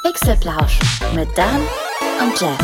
Pixelplausch mit Dan und Jeff.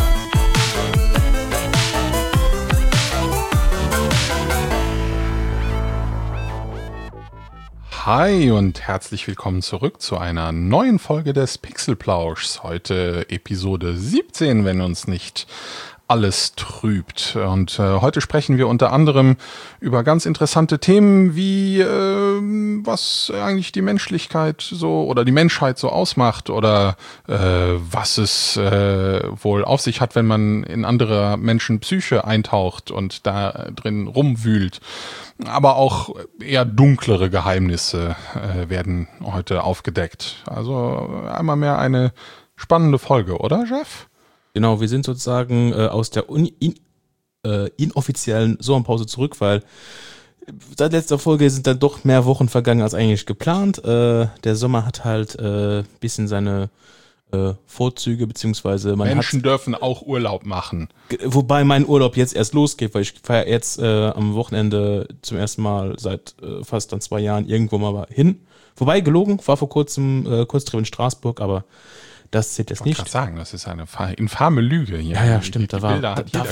Hi und herzlich willkommen zurück zu einer neuen Folge des Pixelplauschs. Heute Episode 17, wenn uns nicht alles trübt. Und heute sprechen wir unter anderem über ganz interessante Themen wie was eigentlich die Menschlichkeit so oder die Menschheit so ausmacht oder was es wohl auf sich hat, wenn man in anderer Menschen Psyche eintaucht und da drin rumwühlt. Aber auch eher dunklere Geheimnisse werden heute aufgedeckt. Also einmal mehr eine spannende Folge, oder Jeff? Genau, wir sind sozusagen aus der inoffiziellen Sommerpause zurück, weil seit letzter Folge sind dann doch mehr Wochen vergangen als eigentlich geplant. Der Sommer hat halt bisschen seine Vorzüge, beziehungsweise Menschen dürfen auch Urlaub machen. Wobei mein Urlaub jetzt erst losgeht, weil ich fahre jetzt am Wochenende zum ersten Mal seit fast dann 2 Jahren irgendwo mal hin. Wobei, gelogen, war vor kurzem Kurztrip in Straßburg, aber das zählt jetzt nicht. Ich wollte gerade sagen, das ist eine infame Lüge hier. Ja, stimmt, da war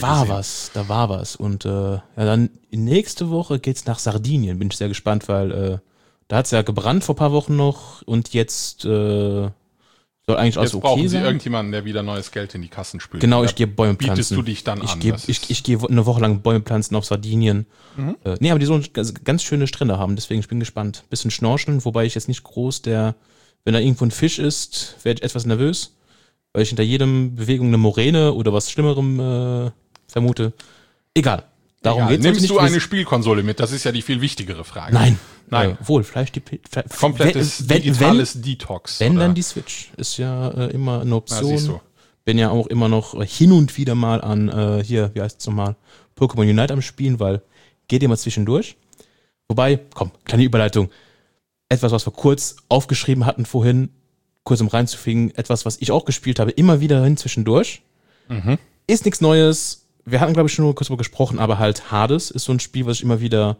was. Und dann nächste Woche geht's nach Sardinien. Bin ich sehr gespannt, weil da hat's ja gebrannt vor ein paar Wochen noch und jetzt soll eigentlich alles okay sein. Jetzt brauchen sie irgendjemanden, der wieder neues Geld in die Kassen spült. Genau, ich gehe Bäume pflanzen. Bietest du dich dann an? Ich gehe eine Woche lang Bäume pflanzen auf Sardinien. Mhm. Aber die sollen ganz schöne Strände haben, deswegen ich bin gespannt. Bisschen schnorcheln, wobei ich jetzt nicht groß wenn da irgendwo ein Fisch ist, werde ich etwas nervös, weil ich hinter jedem Bewegung eine Moräne oder was Schlimmerem vermute. Egal. Darum geht's Nimmst nicht. Du eine Spielkonsole mit? Das ist ja die viel wichtigere Frage. Nein. Vielleicht komplettes digitales Detox. Wenn dann die Switch. Ist ja immer eine Option. Ja, siehst du. Bin ja auch immer noch hin und wieder mal an, wie heißt es nochmal, Pokémon Unite am Spielen, weil geht immer zwischendurch. Wobei, kleine Überleitung. Etwas, was wir kurz aufgeschrieben hatten vorhin, kurz um reinzufinden, etwas, was ich auch gespielt habe, immer wieder hin zwischendurch. Mhm. Ist nichts Neues. Wir hatten, glaube ich, schon nur kurz darüber gesprochen, aber halt Hades ist so ein Spiel, was ich immer wieder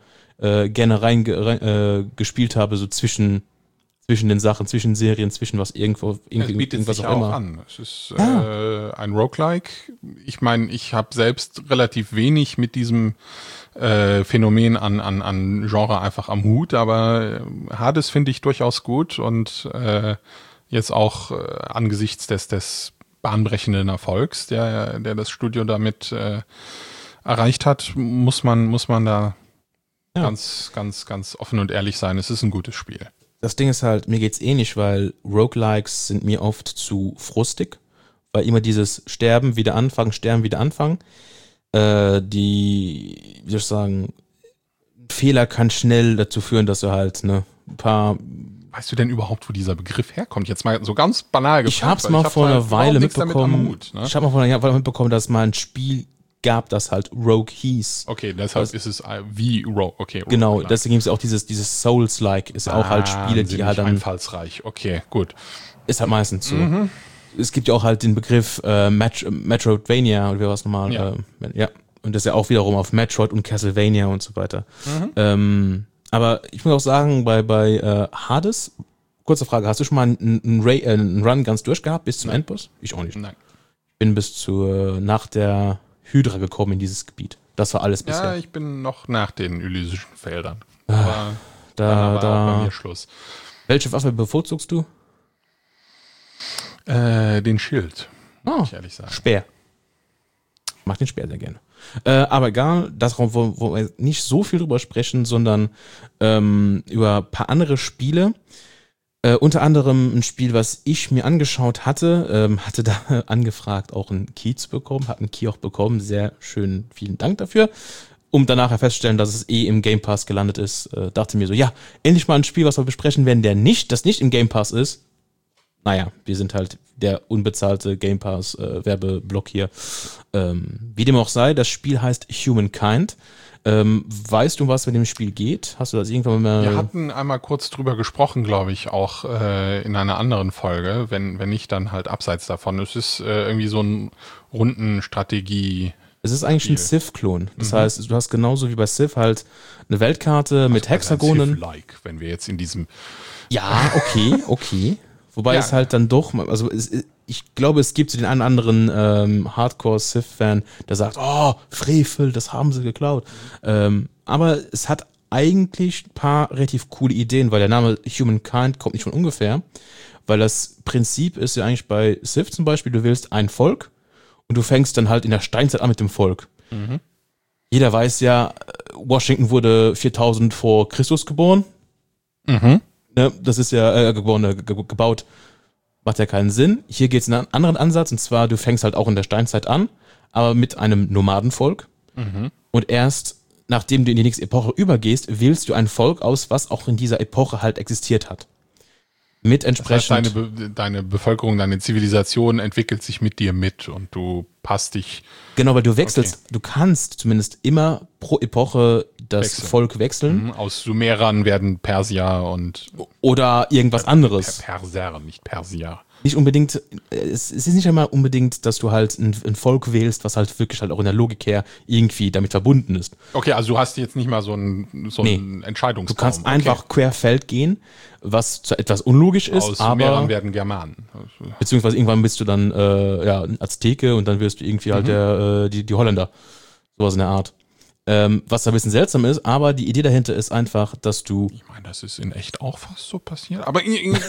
gerne gespielt habe, so zwischen den Sachen, zwischen Serien, zwischen was irgendwas auch immer. An. Es ist ein Roguelike. Ich meine, ich habe selbst relativ wenig mit diesem Phänomen an Genre einfach am Hut, aber Hades finde ich durchaus gut und jetzt auch angesichts des bahnbrechenden Erfolgs, der das Studio damit erreicht hat, muss man da ganz, ganz, ganz offen und ehrlich sein. Es ist ein gutes Spiel. Das Ding ist halt, mir geht's ähnlich, weil Roguelikes sind mir oft zu frustig, weil immer dieses Sterben, wieder anfangen. Wie soll ich sagen, Fehler kann schnell dazu führen, dass du halt ein paar... Weißt du denn überhaupt, wo dieser Begriff herkommt? Jetzt mal so ganz banal gefragt. Ich hab's mal vor einer Weile mitbekommen. Ich habe mal vor einer Weile mitbekommen, dass es mal ein Spiel gab, das halt Rogue hieß. Okay, deshalb ist es wie Rogue. Okay, Rogue. Genau, deswegen gibt es auch dieses Souls-like, ist auch halt Spiele, die halt dann... einfallsreich, okay, gut. Ist halt meistens so. Mhm. Es gibt ja auch halt den Begriff Metroidvania, oder wie war es nochmal? Ja. Und das ist ja auch wiederum auf Metroid und Castlevania und so weiter. Mhm. Aber ich muss auch sagen, bei Hades, kurze Frage, hast du schon mal einen Run ganz durchgehabt bis zum Endboss? Ich auch nicht. Nein. Ich bin bis nach der Hydra gekommen in dieses Gebiet. Das war alles bisher. Ja, ich bin noch nach den Elysischen Feldern. Aber da war auch bei mir Schluss. Welche Waffe bevorzugst du? Den Schild, muss ich ehrlich sagen. Speer. Ich mag den Speer sehr gerne. Aber egal, das wo wir nicht so viel drüber sprechen, sondern über ein paar andere Spiele. Unter anderem ein Spiel, was ich mir angeschaut hatte da angefragt, auch einen Key zu bekommen, habe einen Key auch bekommen, sehr schön, vielen Dank dafür. Um danach festzustellen, dass es im Game Pass gelandet ist, dachte mir so, ja, endlich mal ein Spiel, was wir besprechen werden, das nicht im Game Pass ist. Naja, wir sind halt der unbezahlte Game Pass Werbeblock hier. Wie dem auch sei, das Spiel heißt Humankind. Weißt du, was mit dem Spiel geht? Hast du das irgendwann mal... Wir hatten einmal kurz drüber gesprochen, glaube ich, auch in einer anderen Folge, wenn nicht, dann halt abseits davon. Es ist irgendwie so ein Rundenstrategie. Es ist eigentlich ein Civ-Klon. Das heißt, du hast genauso wie bei Civ halt eine Weltkarte mit Hexagonen. Civ-like, wenn wir jetzt in diesem... Ja, okay. Wobei es halt dann doch, also ich glaube, es gibt so den einen oder anderen Hardcore-Sith-Fan, der sagt, oh, Frevel, das haben sie geklaut. Aber es hat eigentlich ein paar relativ coole Ideen, weil der Name Humankind kommt nicht von ungefähr, weil das Prinzip ist ja eigentlich bei Sith zum Beispiel, du wählst ein Volk und du fängst dann halt in der Steinzeit an mit dem Volk. Mhm. Jeder weiß ja, Washington wurde 4000 vor Christus geboren. Mhm. Ne, das ist ja gebaut. Macht ja keinen Sinn. Hier geht es in einen anderen Ansatz, und zwar, du fängst halt auch in der Steinzeit an, aber mit einem Nomadenvolk. Mhm. Und erst nachdem du in die nächste Epoche übergehst, wählst du ein Volk aus, was auch in dieser Epoche halt existiert hat. Mit entsprechend. Das heißt, deine Bevölkerung, deine Zivilisation entwickelt sich mit dir mit und du passt dich. Genau, weil du wechselst, Du kannst zumindest immer pro Epoche das Volk wechseln. Aus Sumerern werden Persier und. Oder irgendwas anderes. Perser, nicht Persier. Nicht unbedingt, es ist nicht einmal unbedingt, dass du halt ein Volk wählst, was halt wirklich halt auch in der Logik her irgendwie damit verbunden ist. Okay, also du hast jetzt nicht mal so einen Entscheidungsbaum. Du kannst einfach querfeld gehen, was etwas unlogisch ist, aus aber Sumerern werden Germanen. Beziehungsweise irgendwann bist du dann ein Azteke und dann wirst du irgendwie halt die Holländer. Sowas in der Art. Was ein bisschen seltsam ist, aber die Idee dahinter ist einfach, dass du. Ich meine, das ist in echt auch fast so passiert. Aber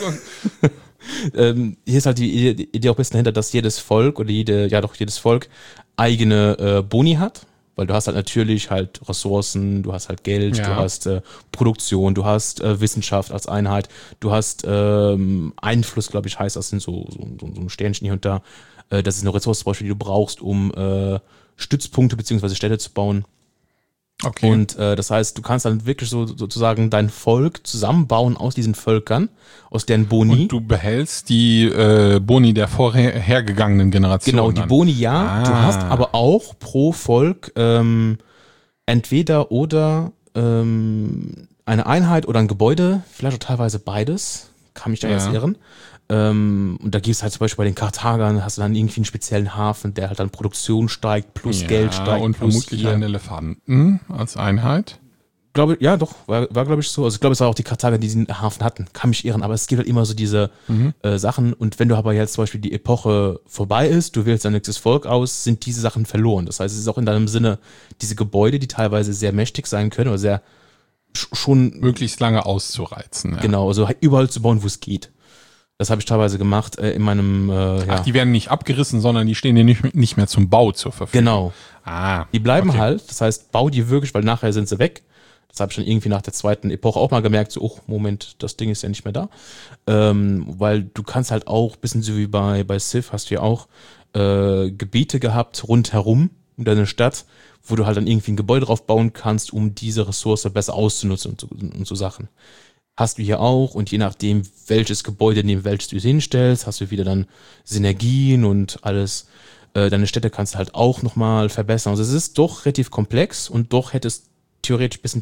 hier ist halt die Idee auch ein bisschen dahinter, dass jedes Volk oder jedes Volk eigene Boni hat, weil du hast halt natürlich halt Ressourcen, du hast halt Geld, du hast Produktion, du hast Wissenschaft als Einheit, du hast Einfluss, glaube ich, heißt das, sind so ein Sternchen hier und da. Das ist eine Ressource zum Beispiel, die du brauchst, um Stützpunkte bzw. Städte zu bauen. Okay. Und das heißt, du kannst dann wirklich sozusagen dein Volk zusammenbauen aus diesen Völkern, aus deren Boni. Und du behältst die Boni der vorhergegangenen Generation. Genau, die Boni ja. Du hast aber auch pro Volk entweder oder eine Einheit oder ein Gebäude, vielleicht auch teilweise beides, kann mich da jetzt irren. Und da gibt es halt zum Beispiel bei den Karthagern, hast du dann irgendwie einen speziellen Hafen, der halt dann Produktion steigt, plus Geld steigt. Und vermutlich einen Elefanten als Einheit. Glaube, ja, doch, war glaube ich so. Also ich glaube, es war auch die Karthager, die diesen Hafen hatten. Kann mich irren, aber es gibt halt immer so diese Sachen. Und wenn du aber jetzt zum Beispiel die Epoche vorbei ist, du wählst dein nächstes Volk aus, sind diese Sachen verloren. Das heißt, es ist auch in deinem Sinne, diese Gebäude, die teilweise sehr mächtig sein können oder sehr schon möglichst lange auszureizen. Ja. Genau, also überall zu bauen, wo es geht. Das habe ich teilweise gemacht in meinem. Ach, die werden nicht abgerissen, sondern die stehen dir nicht mehr zum Bau zur Verfügung. Genau. Die bleiben halt, das heißt, bau die wirklich, weil nachher sind sie weg. Das habe ich dann irgendwie nach der zweiten Epoche auch mal gemerkt, so, oh, Moment, das Ding ist ja nicht mehr da. Weil du kannst halt auch, bisschen so wie bei Sith, hast du ja auch Gebiete gehabt rundherum um deine Stadt, wo du halt dann irgendwie ein Gebäude drauf bauen kannst, um diese Ressource besser auszunutzen und so Sachen. Hast du hier auch, und je nachdem, welches Gebäude neben welches du hinstellst, hast du wieder dann Synergien und alles. Deine Städte kannst du halt auch nochmal verbessern. Also es ist doch relativ komplex und doch hätte es theoretisch ein bisschen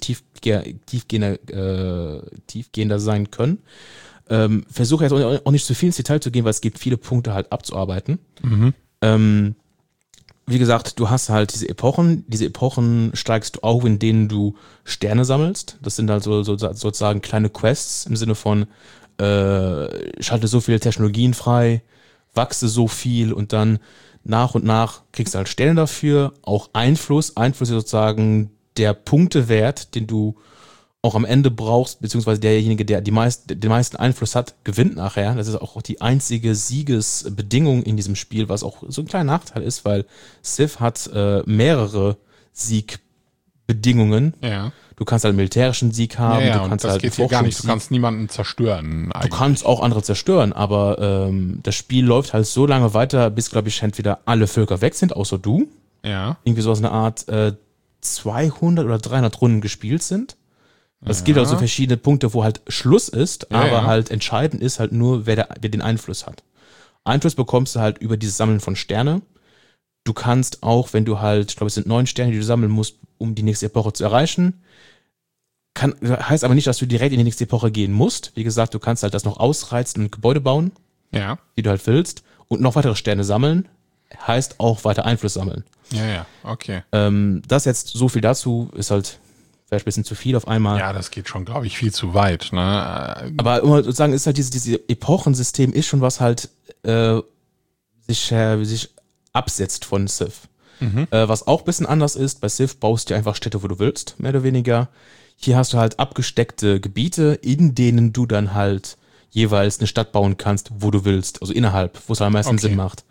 tiefgehender sein können. Versuche jetzt auch nicht zu viel ins Detail zu gehen, weil es gibt viele Punkte halt abzuarbeiten. Wie gesagt, du hast halt diese Epochen. Diese Epochen steigst du auf, in denen du Sterne sammelst. Das sind halt sozusagen kleine Quests im Sinne von schalte so viele Technologien frei, wachse so viel und dann nach und nach kriegst du halt Sterne dafür. Auch Einfluss. Einfluss ist sozusagen der Punktewert, den du auch am Ende brauchst, beziehungsweise derjenige, der den meisten Einfluss hat, gewinnt nachher. Das ist auch die einzige Siegesbedingung in diesem Spiel, was auch so ein kleiner Nachteil ist, weil Sith hat mehrere Siegbedingungen. Ja. Du kannst halt einen militärischen Sieg haben, du kannst das halt geht hier gar nicht. Du kannst niemanden zerstören. Du kannst auch andere zerstören, aber das Spiel läuft halt so lange weiter, bis, glaube ich, entweder alle Völker weg sind, außer du. Ja. Irgendwie sowas in der Art 200 oder 300 Runden gespielt sind. Es gibt also verschiedene Punkte, wo halt Schluss ist, aber halt entscheidend ist halt nur, wer den Einfluss hat. Einfluss bekommst du halt über dieses Sammeln von Sterne. Du kannst auch, wenn du halt, ich glaube, es sind 9 Sterne, die du sammeln musst, um die nächste Epoche zu erreichen. Heißt aber nicht, dass du direkt in die nächste Epoche gehen musst. Wie gesagt, du kannst halt das noch ausreizen und Gebäude bauen, die du halt willst, und noch weitere Sterne sammeln. Heißt auch weiter Einfluss sammeln. Ja, okay. Das jetzt so viel dazu, ist halt vielleicht ein bisschen zu viel auf einmal. Ja, das geht schon, glaube ich, viel zu weit. Ne? Aber um mal zu sagen, ist halt dieses Epochensystem ist schon was halt sich absetzt von Civ. Was auch ein bisschen anders ist, bei Civ baust du einfach Städte, wo du willst, mehr oder weniger. Hier hast du halt abgesteckte Gebiete, in denen du dann halt jeweils eine Stadt bauen kannst, wo du willst, also innerhalb, wo es am meisten Sinn macht.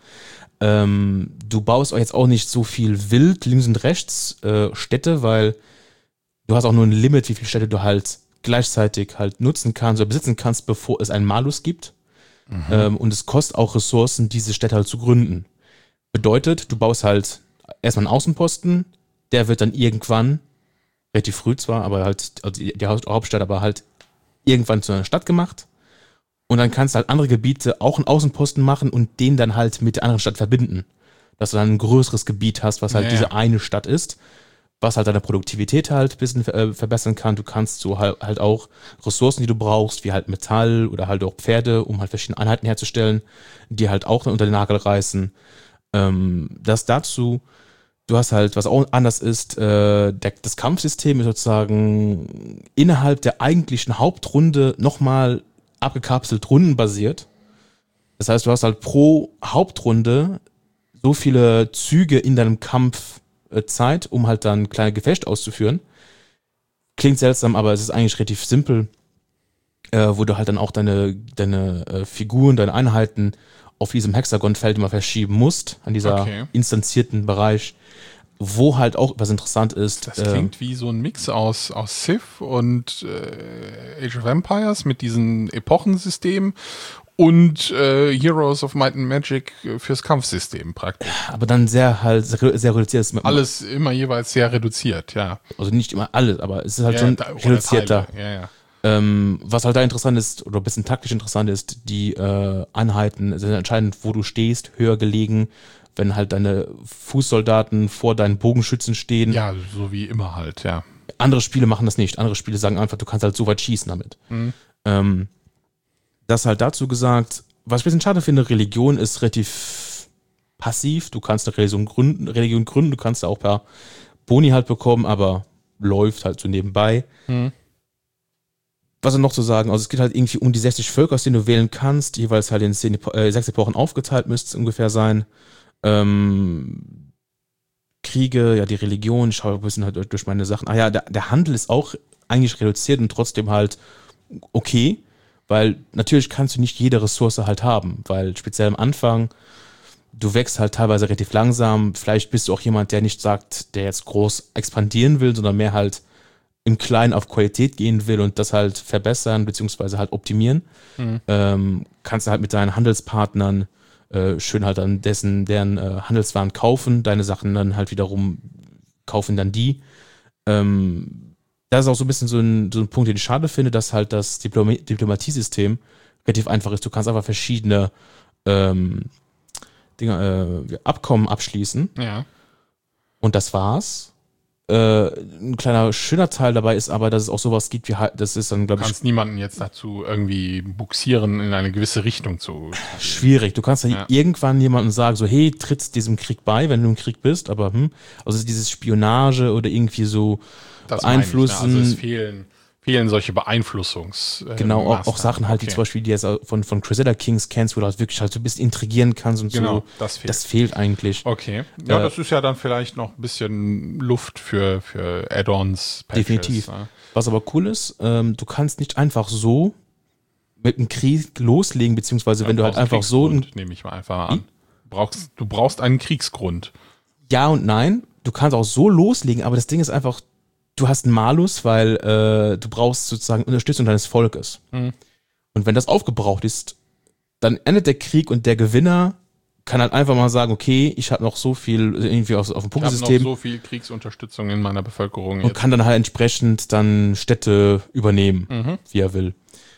Du baust auch jetzt auch nicht so viel wild links und rechts Städte, weil du hast auch nur ein Limit, wie viele Städte du halt gleichzeitig halt nutzen kannst oder besitzen kannst, bevor es einen Malus gibt. Und es kostet auch Ressourcen, diese Städte halt zu gründen. Bedeutet, du baust halt erstmal einen Außenposten, der wird dann irgendwann, relativ früh zwar, aber halt, also die Hauptstadt, aber halt irgendwann zu einer Stadt gemacht. Und dann kannst du halt andere Gebiete auch einen Außenposten machen und den dann halt mit der anderen Stadt verbinden. Dass du dann ein größeres Gebiet hast, was halt diese eine Stadt ist, was halt deine Produktivität halt ein bisschen verbessern kann. Du kannst so halt auch Ressourcen, die du brauchst, wie halt Metall oder halt auch Pferde, um halt verschiedene Einheiten herzustellen, die halt auch dann unter den Nagel reißen. Das dazu, du hast halt, was auch anders ist, das Kampfsystem ist sozusagen innerhalb der eigentlichen Hauptrunde nochmal abgekapselt rundenbasiert. Das heißt, du hast halt pro Hauptrunde so viele Züge in deinem Kampf Zeit, um halt dann kleine Gefechte auszuführen. Klingt seltsam, aber es ist eigentlich relativ simpel, wo du halt dann auch deine Figuren, deine Einheiten auf diesem Hexagonfeld immer verschieben musst, an dieser instanzierten Bereich, wo halt auch was interessant ist. Das klingt wie so ein Mix aus Civ und Age of Empires mit diesen Epochensystem und Heroes of Might and Magic fürs Kampfsystem praktisch. Aber dann sehr reduziert. Alles immer jeweils sehr reduziert, ja. Also nicht immer alles, aber es ist halt schon reduzierter. Was halt da interessant ist, oder ein bisschen taktisch interessant ist, die Einheiten sind entscheidend, wo du stehst, höher gelegen, wenn halt deine Fußsoldaten vor deinen Bogenschützen stehen. Ja, so wie immer halt, ja. Andere Spiele machen das nicht. Andere Spiele sagen einfach, du kannst halt so weit schießen damit. Das halt dazu gesagt, was ich ein bisschen schade finde, Religion ist relativ passiv. Du kannst eine Religion gründen, du kannst da auch ein paar Boni halt bekommen, aber läuft halt so nebenbei. Was noch zu sagen, also es gibt halt irgendwie um die 60 Völker, aus denen du wählen kannst, jeweils halt in 6 Epochen aufgeteilt müsste es ungefähr sein. Kriege, ja die Religion, ich schaue ein bisschen halt durch meine Sachen. Ah ja, der Handel ist auch eigentlich reduziert und trotzdem halt okay, weil natürlich kannst du nicht jede Ressource halt haben, weil speziell am Anfang, du wächst halt teilweise relativ langsam, vielleicht bist du auch jemand, der nicht sagt, der jetzt groß expandieren will, sondern mehr halt im Kleinen auf Qualität gehen will und das halt verbessern beziehungsweise halt optimieren. Kannst du halt mit deinen Handelspartnern schön halt dann deren Handelswaren kaufen, deine Sachen dann halt wiederum kaufen dann die. Das ist auch so ein bisschen so ein Punkt, den ich schade finde, dass halt das Diplomatiesystem relativ einfach ist. Du kannst einfach verschiedene Abkommen abschließen. Ja. Und das war's. Ein kleiner schöner Teil dabei ist aber, dass es auch sowas gibt wie halt, das ist dann, glaube ich. Du kannst niemanden jetzt dazu irgendwie buxieren, in eine gewisse Richtung zu. Schwierig. Du kannst dann irgendwann jemandem sagen, so, hey, trittst diesem Krieg bei, wenn du im Krieg bist, aber also dieses Spionage oder irgendwie so das beeinflussen. Also es fehlen solche Beeinflussungs. Genau, auch Sachen halt, wie zum Beispiel, die jetzt von Crusader Kings kennst, wo du halt wirklich halt so ein bisschen intrigieren kannst und so. Das fehlt eigentlich. Okay. Ja, das ist ja dann vielleicht noch ein bisschen Luft für Add-ons. Patches, definitiv. Was aber cool ist, du kannst nicht einfach so mit einem Krieg loslegen, beziehungsweise wenn du halt einfach so... Nehme ich mal einfach an. Du brauchst einen Kriegsgrund. Ja und nein. Du kannst auch so loslegen, aber das Ding ist einfach, du hast einen Malus, weil du brauchst sozusagen Unterstützung deines Volkes. Und wenn das aufgebraucht ist, dann endet der Krieg und der Gewinner kann halt einfach mal sagen, okay, ich habe noch so viel irgendwie auf dem Punktesystem. Ich habe noch so viel Kriegsunterstützung in meiner Bevölkerung. Und kann dann halt entsprechend dann Städte übernehmen, wie er will.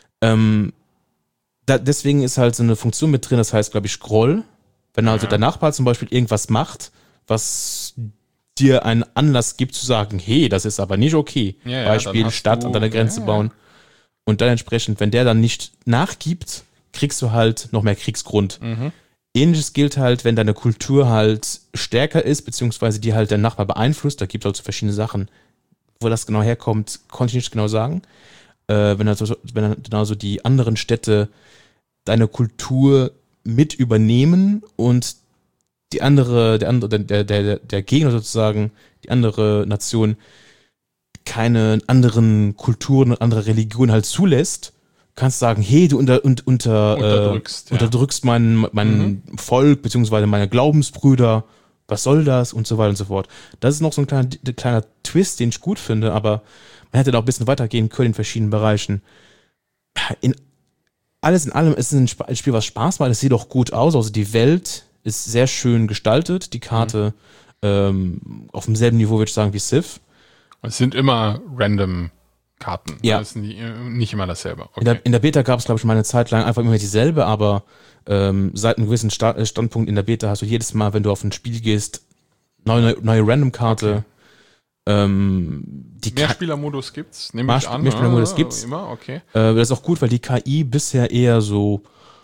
Deswegen ist halt so eine Funktion mit drin, das heißt, glaube ich, Scroll. Wenn also der Nachbar zum Beispiel irgendwas macht, was dir einen Anlass gibt zu sagen, hey, das ist aber nicht okay. Beispiel Stadt an deiner Grenze bauen. Und dann entsprechend, wenn der dann nicht nachgibt, kriegst du halt noch mehr Kriegsgrund. Ähnliches gilt halt, wenn deine Kultur halt stärker ist, beziehungsweise die halt der Nachbar beeinflusst. Da gibt es halt so verschiedene Sachen. Wo das genau herkommt, konnte ich nicht genau sagen. Wenn dann genauso die anderen Städte deine Kultur mit übernehmen und der Gegner sozusagen, die andere Nation, keine anderen Kulturen und andere Religionen halt zulässt, kannst sagen, hey, du unterdrückst mein Volk beziehungsweise meine Glaubensbrüder, was soll das und so weiter und so fort. Das ist noch so ein kleiner Twist, den ich gut finde, aber man hätte da auch ein bisschen weitergehen können in verschiedenen Bereichen. Alles in allem ist es ein Spiel, was Spaß macht, es sieht auch gut aus, also die Welt ist sehr schön gestaltet, die Karte auf demselben Niveau, würde ich sagen, wie Civ. Es sind immer random Karten. Ja. Das ist nicht immer dasselbe. Okay. In der Beta gab es, glaube ich, mal eine Zeit lang einfach immer dieselbe, aber seit einem gewissen Standpunkt in der Beta hast du jedes Mal, wenn du auf ein Spiel gehst, neue Random-Karte. Okay. Mehrspielermodus gibt's, nehme ich an. Mehrspielermodus gibt's. Immer, okay. Das ist auch gut, weil die KI bisher eher so,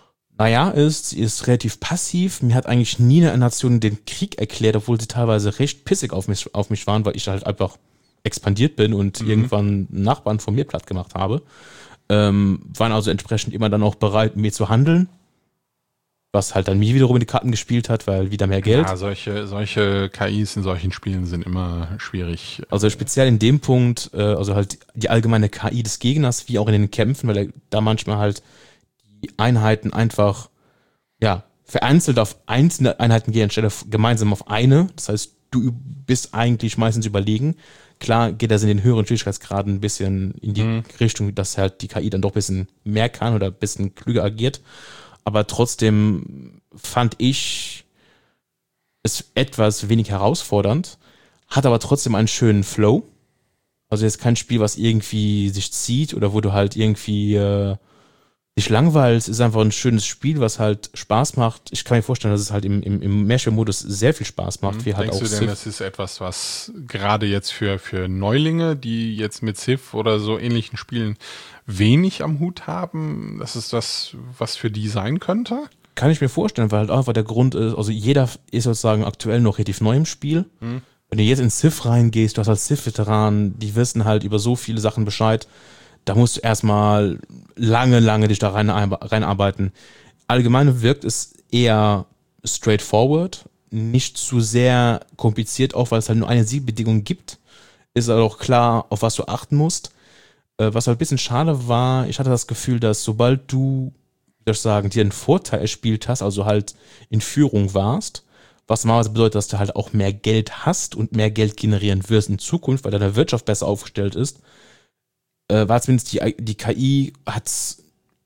sie ist relativ passiv. Mir hat eigentlich nie eine Nation den Krieg erklärt, obwohl sie teilweise recht pissig auf mich waren, weil ich halt einfach expandiert bin und irgendwann Nachbarn von mir platt gemacht habe. Waren also entsprechend immer dann auch bereit, mit mir zu handeln. Was halt dann mir wiederum in die Karten gespielt hat, weil wieder mehr Geld. Ja, solche KIs in solchen Spielen sind immer schwierig. Also speziell in dem Punkt, also halt die allgemeine KI des Gegners, wie auch in den Kämpfen, weil er da manchmal halt die Einheiten einfach, vereinzelt auf einzelne Einheiten gehen, anstelle gemeinsam auf eine. Das heißt, du bist eigentlich meistens überlegen. Klar geht das in den höheren Schwierigkeitsgraden ein bisschen in die Richtung, dass halt die KI dann doch ein bisschen mehr kann oder ein bisschen klüger agiert. Aber trotzdem fand ich es etwas wenig herausfordernd, hat aber trotzdem einen schönen Flow. Also jetzt kein Spiel, was irgendwie sich zieht oder wo du halt irgendwie dich langweilst. Ist einfach ein schönes Spiel, was halt Spaß macht. Ich kann mir vorstellen, dass es halt im Mehrspielermodus sehr viel Spaß macht. Wie halt Denkst auch du denn, das ist etwas, was gerade jetzt für Neulinge, die jetzt mit Civ oder so ähnlichen Spielen wenig am Hut haben, das ist das, was für die sein könnte? Kann ich mir vorstellen, weil halt einfach der Grund ist, also jeder ist sozusagen aktuell noch relativ neu im Spiel. Wenn du jetzt in Civ reingehst, du hast als Civ-Veteran, die wissen halt über so viele Sachen Bescheid, da musst du erstmal lange dich da reinarbeiten. Allgemein wirkt es eher straightforward, nicht zu sehr kompliziert, auch weil es halt nur eine Siegbedingung gibt. Ist halt auch klar, auf was du achten musst. Was halt ein bisschen schade war, ich hatte das Gefühl, dass sobald du, wie soll ich sagen, dir einen Vorteil erspielt hast, also halt in Führung warst, was normalerweise bedeutet, dass du halt auch mehr Geld hast und mehr Geld generieren wirst in Zukunft, weil deine Wirtschaft besser aufgestellt ist, war zumindest die KI hat es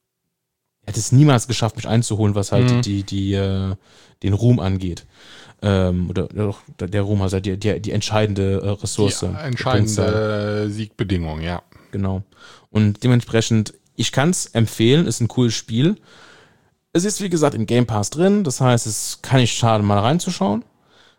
niemals geschafft, mich einzuholen, was halt den Ruhm angeht. Oder der Ruhm, also die entscheidende Ressource. Die entscheidende Siegbedingung, ja. Genau. Und dementsprechend, ich kann es empfehlen, ist ein cooles Spiel. Es ist, wie gesagt, im Game Pass drin, das heißt, es kann nicht schaden, mal reinzuschauen.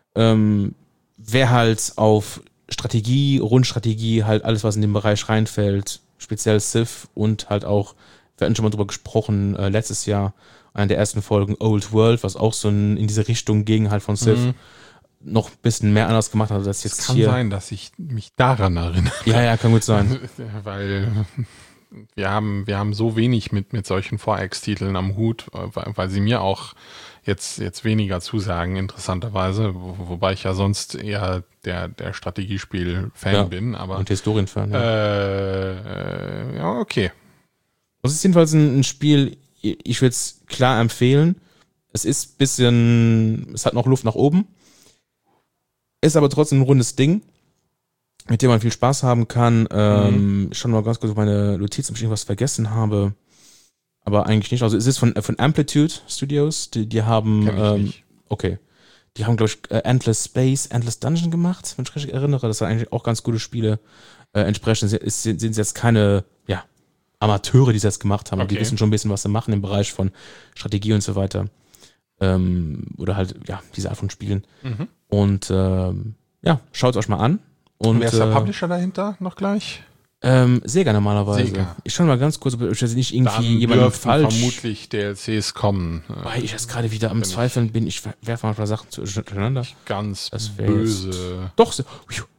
Wer halt auf Rundstrategie, halt alles, was in den Bereich reinfällt, speziell Civ und halt auch, wir hatten schon mal drüber gesprochen, letztes Jahr, eine der ersten Folgen Old World, was auch so in diese Richtung ging, halt von Civ, noch ein bisschen mehr anders gemacht hat, als jetzt es kann hier. sein, dass ich mich daran erinnere. Ja, kann gut sein. Weil wir haben so wenig mit solchen Vorex-Titeln am Hut, weil sie mir auch jetzt weniger zusagen, interessanterweise, wobei ich ja sonst eher der Strategiespiel-Fan bin. Aber, und Historien-Fan. Ja, okay. Das ist jedenfalls ein Spiel, ich würde es klar empfehlen. Es ist ein bisschen, es hat noch Luft nach oben. Ist aber trotzdem ein rundes Ding, mit dem man viel Spaß haben kann. Ich schaue mal ganz kurz auf meine Notizen, ob ich irgendwas vergessen habe. Aber eigentlich nicht. Also es ist von Amplitude Studios. Die haben, okay. Die haben, glaube ich, Endless Space, Endless Dungeon gemacht, wenn ich mich richtig erinnere. Das sind eigentlich auch ganz gute Spiele. Entsprechend sind sie jetzt keine, Amateure, die es jetzt gemacht haben. Okay. Die wissen schon ein bisschen, was sie machen im Bereich von Strategie und so weiter. Oder halt, diese Art von Spielen. Und schaut es euch mal an. Und wer ist der Publisher dahinter noch gleich? Sega normalerweise. Sega. Ich schau mal ganz kurz, ob ich jetzt nicht irgendwie Dann jemanden falsch. Vermutlich DLCs kommen. Weil ich jetzt gerade wieder am Zweifeln bin. Ich werfe manchmal Sachen zueinander. Ganz böse. Doch,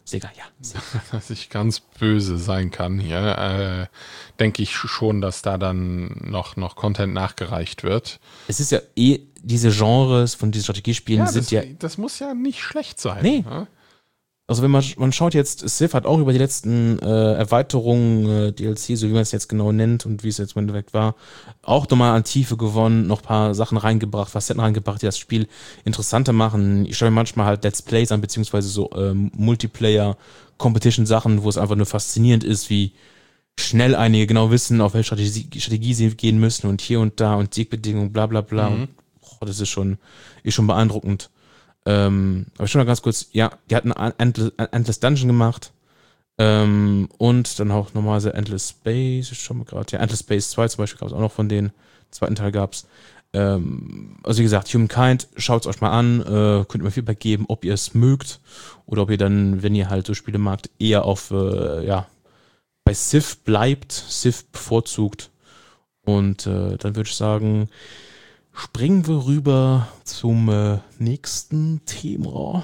Sega, ja. Sega. Dass ich ganz böse sein kann hier, denke ich schon, dass da dann noch Content nachgereicht wird. Es ist ja diese Genres von diesen Strategiespielen sind das muss ja nicht schlecht sein. Nee. Ne? Also wenn man schaut jetzt, Civ hat auch über die letzten Erweiterungen, DLC, so wie man es jetzt genau nennt und wie es jetzt im Endeffekt war, auch nochmal an Tiefe gewonnen, noch ein paar Sachen reingebracht, Facetten reingebracht, die das Spiel interessanter machen. Ich schaue mir manchmal halt Let's Plays an, beziehungsweise so Multiplayer-Competition-Sachen, wo es einfach nur faszinierend ist, wie schnell einige genau wissen, auf welche Strategie sie gehen müssen und hier und da und Siegbedingungen, bla bla bla. Und, das ist schon beeindruckend. Aber schon mal ganz kurz, ja, die hatten Endless Dungeon gemacht und dann auch normalerweise Endless Space, ich schau mal gerade, ja, Endless Space 2 zum Beispiel gab es auch noch von denen, zweiten Teil gab's. Also wie gesagt, Humankind, schaut's euch mal an, könnt ihr mir Feedback geben, ob ihr es mögt oder ob ihr dann, wenn ihr halt so Spiele magt, eher auf, bei Civ bleibt, Civ bevorzugt und dann würde ich sagen, springen wir rüber zum nächsten Thema.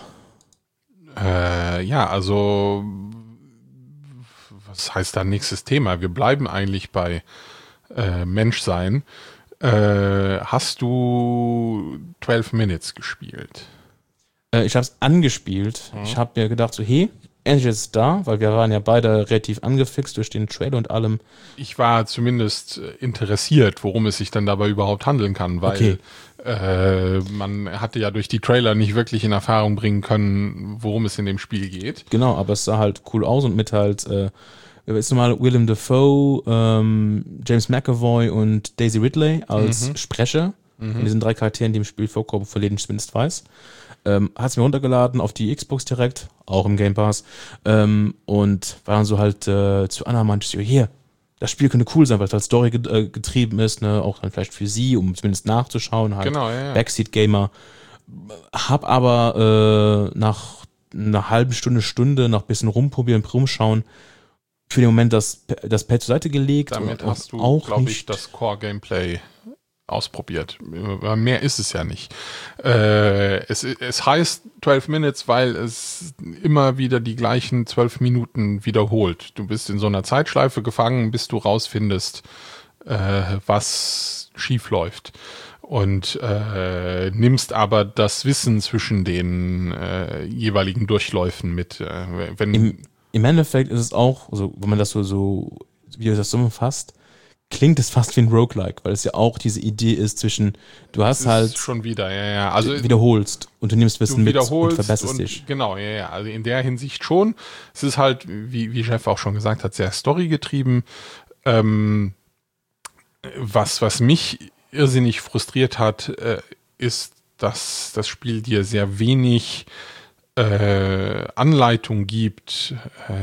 Also was heißt da nächstes Thema? Wir bleiben eigentlich bei Menschsein. Hast du 12 Minutes gespielt? Ich habe es angespielt. Ich habe mir gedacht, so, hey, endlich ist es da, weil wir waren ja beide relativ angefixt durch den Trailer und allem. Ich war zumindest interessiert, worum es sich dann dabei überhaupt handeln kann, weil man hatte ja durch die Trailer nicht wirklich in Erfahrung bringen können, worum es in dem Spiel geht. Genau, aber es sah halt cool aus und mit halt, ist nochmal Willem Dafoe, James McAvoy und Daisy Ridley als Sprecher von diesen 3 Charakteren, die im Spiel vorkommen, von denen ich zumindest weiß. Hat es mir runtergeladen auf die Xbox direkt, auch im Game Pass, und war dann so halt zu Anna meinte ich, hier, das Spiel könnte cool sein, weil es halt Story getrieben ist, ne, auch dann vielleicht für sie, um zumindest nachzuschauen, halt Genau, ja. Backseat Gamer. Hab aber nach einer halben Stunde noch ein bisschen rumprobieren, rumschauen, für den Moment das Pad zur Seite gelegt. Damit und hast du, auch glaube ich, das Core-Gameplay ausprobiert. Mehr ist es ja nicht. Es heißt 12 Minutes, weil es immer wieder die gleichen 12 Minuten wiederholt. Du bist in so einer Zeitschleife gefangen, bis du rausfindest, was schief läuft. Und nimmst aber das Wissen zwischen den jeweiligen Durchläufen mit. Im Endeffekt ist es auch, also wenn man das so wie das zusammenfasst, klingt es fast wie ein Roguelike, weil es ja auch diese Idee ist zwischen, du hast halt schon wieder, ja. Also wiederholst und du nimmst Wissen mit und verbesserst und, dich. Genau, ja. Also in der Hinsicht schon. Es ist halt, wie Jeff auch schon gesagt hat, sehr storygetrieben. Was mich irrsinnig frustriert hat, ist, dass das Spiel dir sehr wenig Anleitung gibt,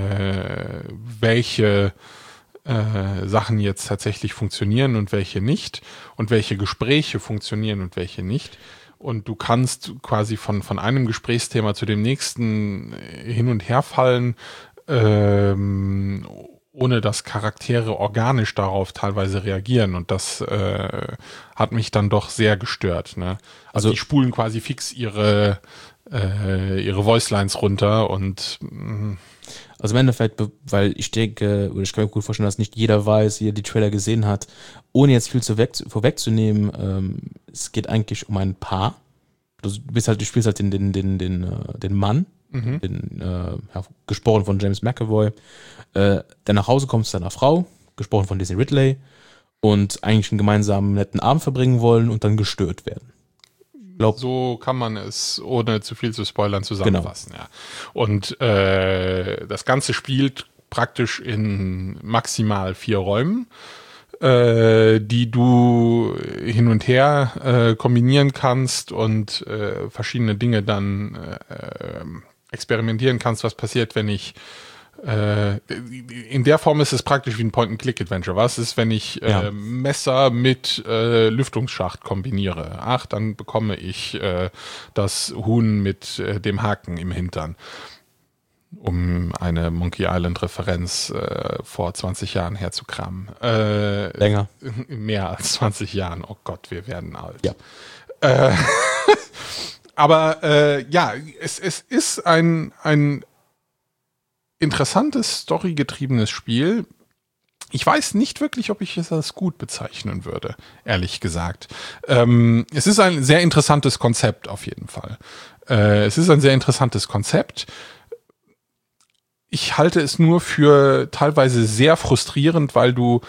welche Sachen jetzt tatsächlich funktionieren und welche nicht und welche Gespräche funktionieren und welche nicht. Und du kannst quasi von einem Gesprächsthema zu dem nächsten hin und her fallen, ohne dass Charaktere organisch darauf teilweise reagieren. Und das hat mich dann doch sehr gestört. Ne? Also die spulen quasi fix ihre Voicelines runter und also im Endeffekt, weil ich denke, oder ich kann mir gut vorstellen, dass nicht jeder weiß, wie er die Trailer gesehen hat, ohne jetzt viel vorwegzunehmen, es geht eigentlich um ein Paar. Du spielst halt den Mann, gesprochen von James McAvoy, der nach Hause kommt zu seiner Frau, gesprochen von Daisy Ridley, und eigentlich einen gemeinsamen netten Abend verbringen wollen und dann gestört werden. So kann man es, ohne zu viel zu spoilern, zusammenfassen. Genau. Ja. Und das Ganze spielt praktisch in maximal 4 Räumen, die du hin und her kombinieren kannst und verschiedene Dinge dann experimentieren kannst, was passiert, wenn ich in der Form ist es praktisch wie ein Point-and-Click-Adventure. Was ist, wenn ich Messer mit Lüftungsschacht kombiniere? Ach, dann bekomme ich das Huhn mit dem Haken im Hintern. Um eine Monkey Island-Referenz vor 20 Jahren herzukramen. Länger. Mehr als 20 Jahren. Oh Gott, wir werden alt. Ja. Aber es ist ein interessantes, storygetriebenes Spiel. Ich weiß nicht wirklich, ob ich es als gut bezeichnen würde, ehrlich gesagt. Es ist ein sehr interessantes Konzept auf jeden Fall. Es ist ein sehr interessantes Konzept. Ich halte es nur für teilweise sehr frustrierend, weil du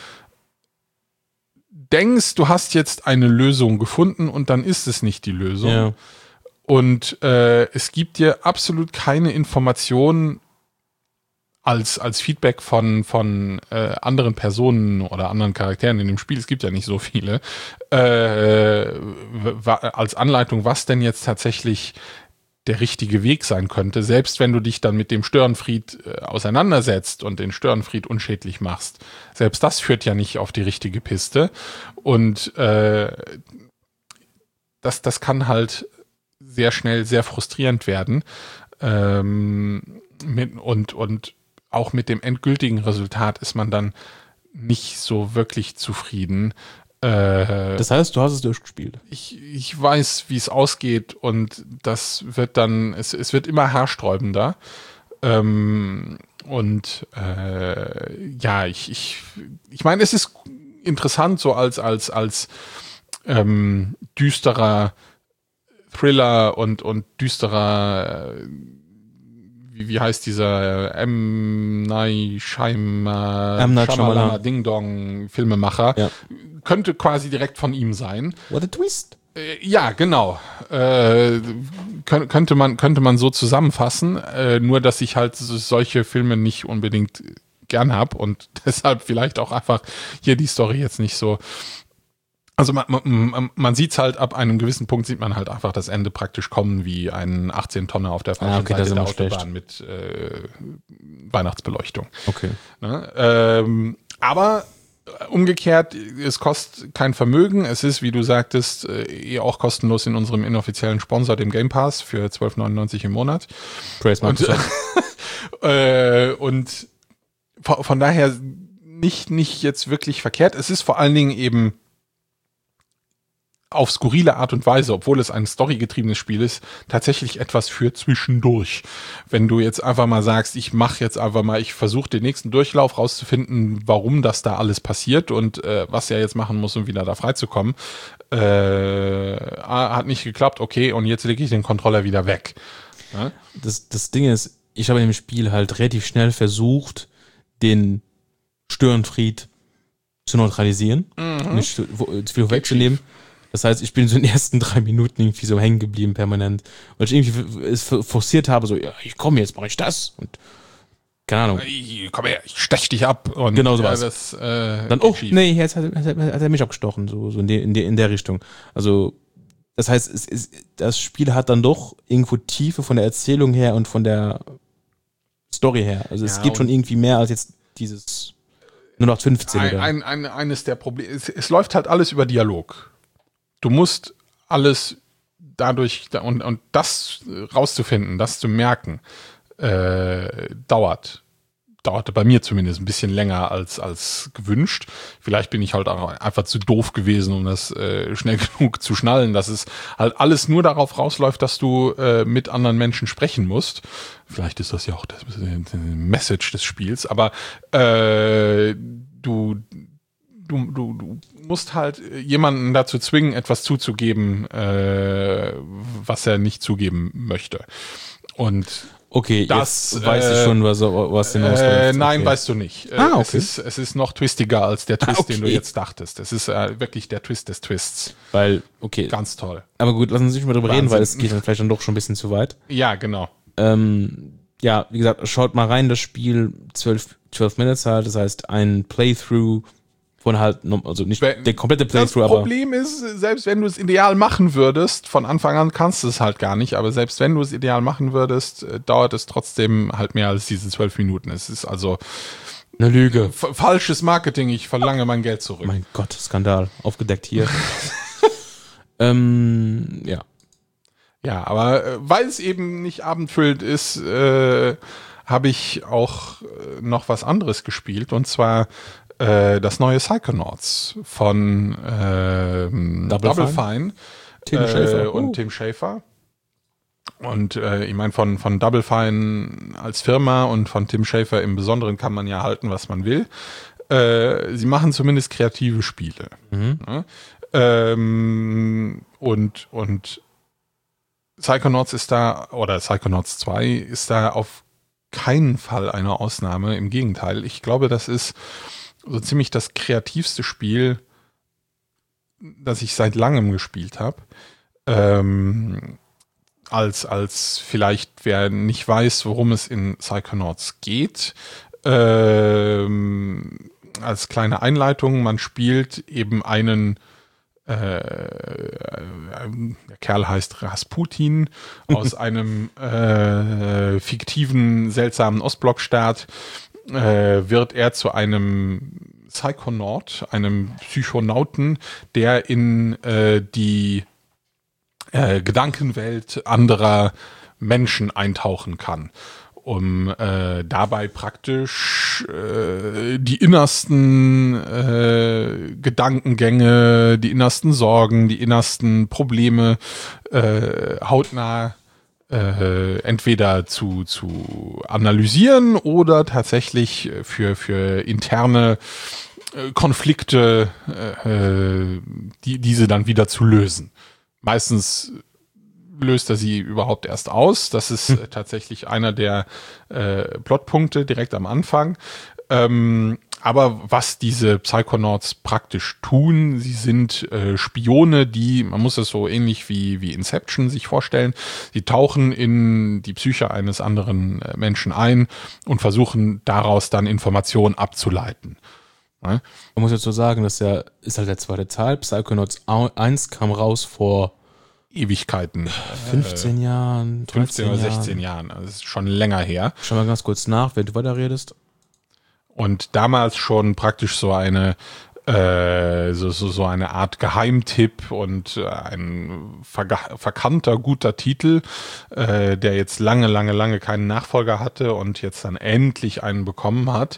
denkst, du hast jetzt eine Lösung gefunden und dann ist es nicht die Lösung. Ja. Und es gibt dir absolut keine Informationen als Feedback von anderen Personen oder anderen Charakteren in dem Spiel, es gibt ja nicht so viele, als Anleitung, was denn jetzt tatsächlich der richtige Weg sein könnte, selbst wenn du dich dann mit dem Störenfried auseinandersetzt und den Störenfried unschädlich machst. Selbst das führt ja nicht auf die richtige Piste. Und das kann halt sehr schnell sehr frustrierend werden. Und auch mit dem endgültigen Resultat ist man dann nicht so wirklich zufrieden. Das heißt, du hast es durchgespielt. Ich weiß, wie es ausgeht und das wird dann, es wird immer haarsträubender. Ja, ich meine, es ist interessant, so als düsterer Thriller und düsterer wie heißt dieser M. Night Shyamalan Ding Dong Filmemacher, ja. Könnte quasi direkt von ihm sein. What a twist. Ja, genau. Könnte man so zusammenfassen, nur dass ich halt solche Filme nicht unbedingt gern hab und deshalb vielleicht auch einfach hier die Story jetzt nicht so. Also man sieht's halt, ab einem gewissen Punkt sieht man halt einfach das Ende praktisch kommen wie ein 18-Tonner auf der falschen Seite der Autobahn mit Weihnachtsbeleuchtung. Okay. Ne? Aber umgekehrt, es kostet kein Vermögen. Es ist, wie du sagtest, auch kostenlos in unserem inoffiziellen Sponsor, dem Game Pass, für 12,99 im Monat. Praise Microsoft. Und von daher nicht jetzt wirklich verkehrt. Es ist vor allen Dingen eben auf skurrile Art und Weise, obwohl es ein storygetriebenes Spiel ist, tatsächlich etwas für zwischendurch. Wenn du jetzt einfach mal sagst, ich versuche den nächsten Durchlauf rauszufinden, warum das da alles passiert und was er jetzt machen muss, um wieder da freizukommen, hat nicht geklappt, okay, und jetzt lege ich den Controller wieder weg. Ja? Das Ding ist, ich habe in dem Spiel halt relativ schnell versucht, den Störenfried zu neutralisieren, nicht zu viel wegzunehmen. Das heißt, ich bin so in den ersten 3 Minuten irgendwie so hängen geblieben permanent, weil ich irgendwie es forciert habe, so, ja, ich komme jetzt, mache ich das und keine Ahnung. Komm her, ich stech dich ab. Und genau sowas. Ja, das, dann, oh, schief. Nee, jetzt hat er mich abgestochen, so in der Richtung. Also, das heißt, das Spiel hat dann doch irgendwo Tiefe von der Erzählung her und von der Story her. Also es gibt schon irgendwie mehr als jetzt dieses 0815 oder. Eines der Probleme, es läuft halt alles über Dialog. Du musst alles dadurch, und das rauszufinden, das zu merken, dauerte bei mir zumindest ein bisschen länger als gewünscht. Vielleicht bin ich halt auch einfach zu doof gewesen, um das schnell genug zu schnallen, dass es halt alles nur darauf rausläuft, dass du mit anderen Menschen sprechen musst. Vielleicht ist das ja auch das Message des Spiels, aber du musst halt jemanden dazu zwingen, etwas zuzugeben, was er nicht zugeben möchte. Und okay, das jetzt weiß ich schon, was denn ausläuft. Nein, okay. Weißt du nicht. Okay. Es ist noch twistiger als der Twist, den du jetzt dachtest. Es ist wirklich der Twist des Twists. Weil, okay. Ganz toll. Aber gut, lassen Sie sich mal drüber reden, weil es geht dann vielleicht dann doch schon ein bisschen zu weit. Ja, genau. Ja, wie gesagt, schaut mal rein, das Spiel 12 Minutes halt, das heißt ein Playthrough von halt, also nicht der komplette Playthrough, aber. Das Problem ist, selbst wenn du es ideal machen würdest, von Anfang an kannst du es halt gar nicht, aber selbst wenn du es ideal machen würdest, dauert es trotzdem halt mehr als diese 12 Minuten. Es ist also eine Lüge. Falsches Marketing, ich verlange mein Geld zurück. Mein Gott, Skandal. Aufgedeckt hier. Ja. Ja, aber weil es eben nicht abendfüllend ist, habe ich auch noch was anderes gespielt, und zwar das neue Psychonauts von Double Fine Tim Schafer. Und Tim Schafer. Und ich meine, von Double Fine als Firma und von Tim Schafer im Besonderen kann man ja halten, was man will. Sie machen zumindest kreative Spiele. Ne? Und Psychonauts ist da, oder Psychonauts 2 ist da auf keinen Fall eine Ausnahme. Im Gegenteil, ich glaube, das ist so ziemlich das kreativste Spiel, das ich seit langem gespielt habe. Als vielleicht, wer nicht weiß, worum es in Psychonauts geht, als kleine Einleitung, man spielt eben einen, der Kerl heißt Rasputin, aus einem fiktiven, seltsamen Ostblockstaat, wird er zu einem Psychonaut, einem Psychonauten, der in die Gedankenwelt anderer Menschen eintauchen kann, um dabei praktisch die innersten Gedankengänge, die innersten Sorgen, die innersten Probleme hautnah entweder zu analysieren oder tatsächlich für interne Konflikte diese dann wieder zu lösen. Meistens löst er sie überhaupt erst aus. Das ist tatsächlich einer der Plotpunkte direkt am Anfang. Aber was diese Psychonauts praktisch tun, sie sind Spione, die, man muss es so ähnlich wie Inception sich vorstellen, sie tauchen in die Psyche eines anderen Menschen ein und versuchen daraus dann Informationen abzuleiten. Man muss jetzt so sagen, das ist halt der zweite Teil. Psychonauts 1 kam raus vor Ewigkeiten. 15 Jahren, 15 oder 16 Jahren. Also das ist schon länger her. Schau mal ganz kurz nach, wenn du weiter redest. Und damals schon praktisch so eine so eine Art Geheimtipp und ein verkannter guter Titel, der jetzt lange keinen Nachfolger hatte und jetzt dann endlich einen bekommen hat.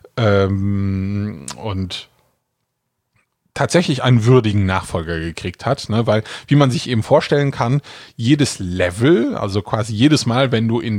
Und tatsächlich einen würdigen Nachfolger gekriegt hat, ne? Weil, wie man sich eben vorstellen kann, jedes Level, also quasi jedes Mal, wenn du in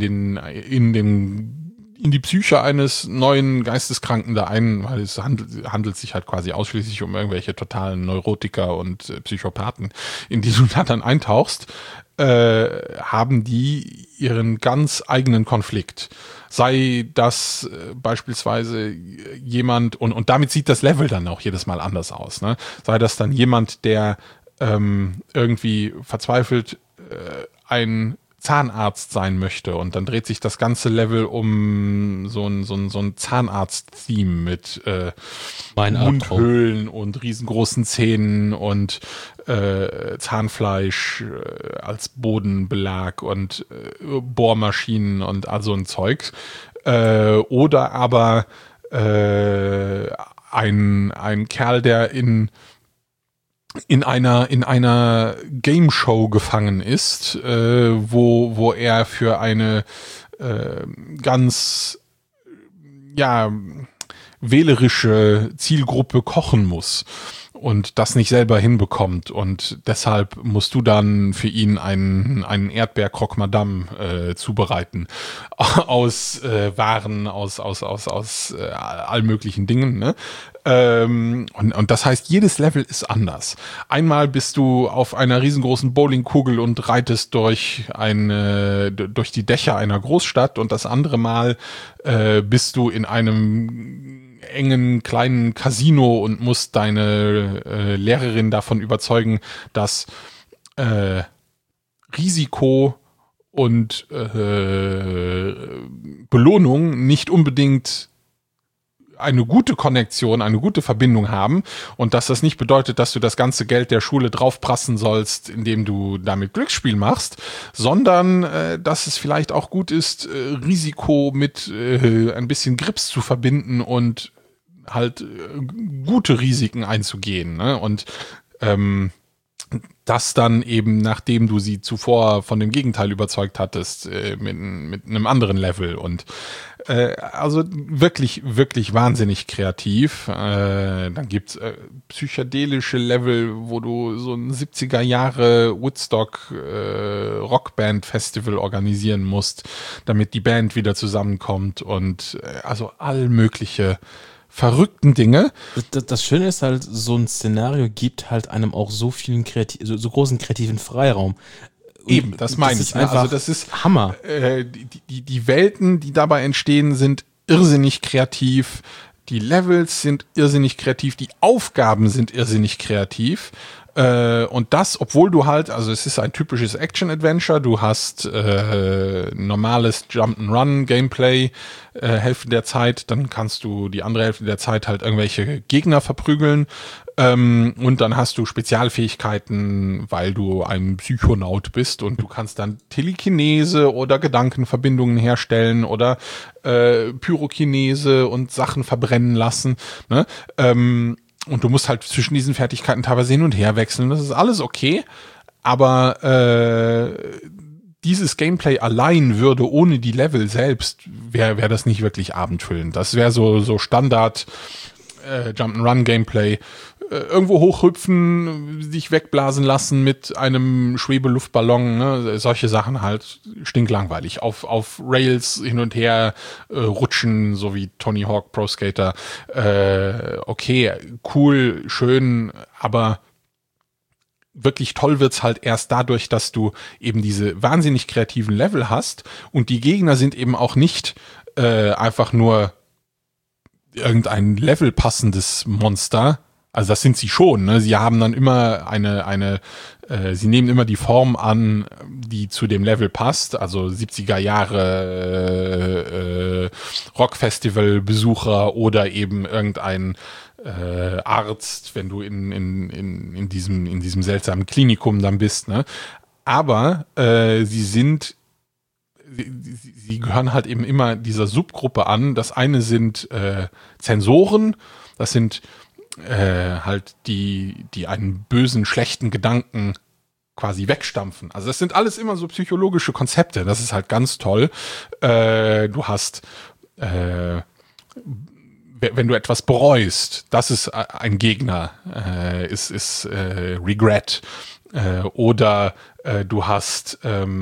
die Psyche eines neuen Geisteskranken weil es handelt sich halt quasi ausschließlich um irgendwelche totalen Neurotiker und Psychopathen, in die du dann eintauchst, haben die ihren ganz eigenen Konflikt. Sei das beispielsweise jemand, und damit sieht das Level dann auch jedes Mal anders aus, ne? Sei das dann jemand, der irgendwie verzweifelt ein Zahnarzt sein möchte, und dann dreht sich das ganze Level um so ein Zahnarzt-Theme mit Mundhöhlen und riesengroßen Zähnen und Zahnfleisch als Bodenbelag und Bohrmaschinen und all so ein Zeug. Oder aber ein Kerl, der in einer Game Show gefangen ist, wo er für eine ganz wählerische Zielgruppe kochen muss und das nicht selber hinbekommt, und deshalb musst du dann für ihn einen Erdbeer-Croque Madame zubereiten aus Waren, aus all möglichen Dingen, ne? Und das heißt, jedes Level ist anders. Einmal bist du auf einer riesengroßen Bowlingkugel und reitest durch die Dächer einer Großstadt, und das andere Mal bist du in einem engen kleinen Casino und musst deine Lehrerin davon überzeugen, dass Risiko und Belohnung nicht unbedingt eine gute Konnektion, eine gute Verbindung haben, und dass das nicht bedeutet, dass du das ganze Geld der Schule draufprassen sollst, indem du damit Glücksspiel machst, sondern dass es vielleicht auch gut ist, Risiko mit ein bisschen Grips zu verbinden und halt gute Risiken einzugehen, ne? Und das dann eben, nachdem du sie zuvor von dem Gegenteil überzeugt hattest, mit einem anderen Level. Und Also wirklich, wirklich wahnsinnig kreativ. Dann gibt's psychedelische Level, wo du so ein 70er Jahre Woodstock Rockband Festival organisieren musst, damit die Band wieder zusammenkommt und also all mögliche verrückten Dinge. Das Schöne ist halt, so ein Szenario gibt halt einem auch so vielen so großen kreativen Freiraum. Eben, das meine ich. Einfach also das ist Hammer. Die Welten, die dabei entstehen, sind irrsinnig kreativ. Die Levels sind irrsinnig kreativ. Die Aufgaben sind irrsinnig kreativ. Und das, obwohl du halt, also es ist ein typisches Action-Adventure, du hast normales Jump'n'Run-Gameplay Hälfte der Zeit, dann kannst du die andere Hälfte der Zeit halt irgendwelche Gegner verprügeln und dann hast du Spezialfähigkeiten, weil du ein Psychonaut bist und du kannst dann Telekinese oder Gedankenverbindungen herstellen oder Pyrokinese und Sachen verbrennen lassen, ne? Und du musst halt zwischen diesen Fertigkeiten teilweise hin und her wechseln. Das ist alles okay. Aber dieses Gameplay allein würde ohne die Level selbst, wäre das nicht wirklich abendfüllend. Das wäre so Standard Jump'n'Run-Gameplay. Irgendwo hochhüpfen, sich wegblasen lassen mit einem Schwebeluftballon, ne? Solche Sachen halt stinklangweilig. Auf Rails hin und her rutschen, so wie Tony Hawk Pro Skater. Okay, cool, schön, aber wirklich toll wird's halt erst dadurch, dass du eben diese wahnsinnig kreativen Level hast und die Gegner sind eben auch nicht einfach nur irgendein Level passendes Monster. Also das sind sie schon, ne? Sie haben dann immer sie nehmen immer die Form an, die zu dem Level passt. Also 70er Jahre Rockfestival-Besucher oder eben irgendein Arzt, wenn du in diesem seltsamen Klinikum dann bist, ne? Aber sie gehören halt eben immer dieser Subgruppe an. Das eine sind Zensoren, das sind halt die einen bösen, schlechten Gedanken quasi wegstampfen. Also das sind alles immer so psychologische Konzepte. Das ist halt ganz toll. Du hast, wenn du etwas bereust, das ist ein Gegner, ist Regret. Oder du hast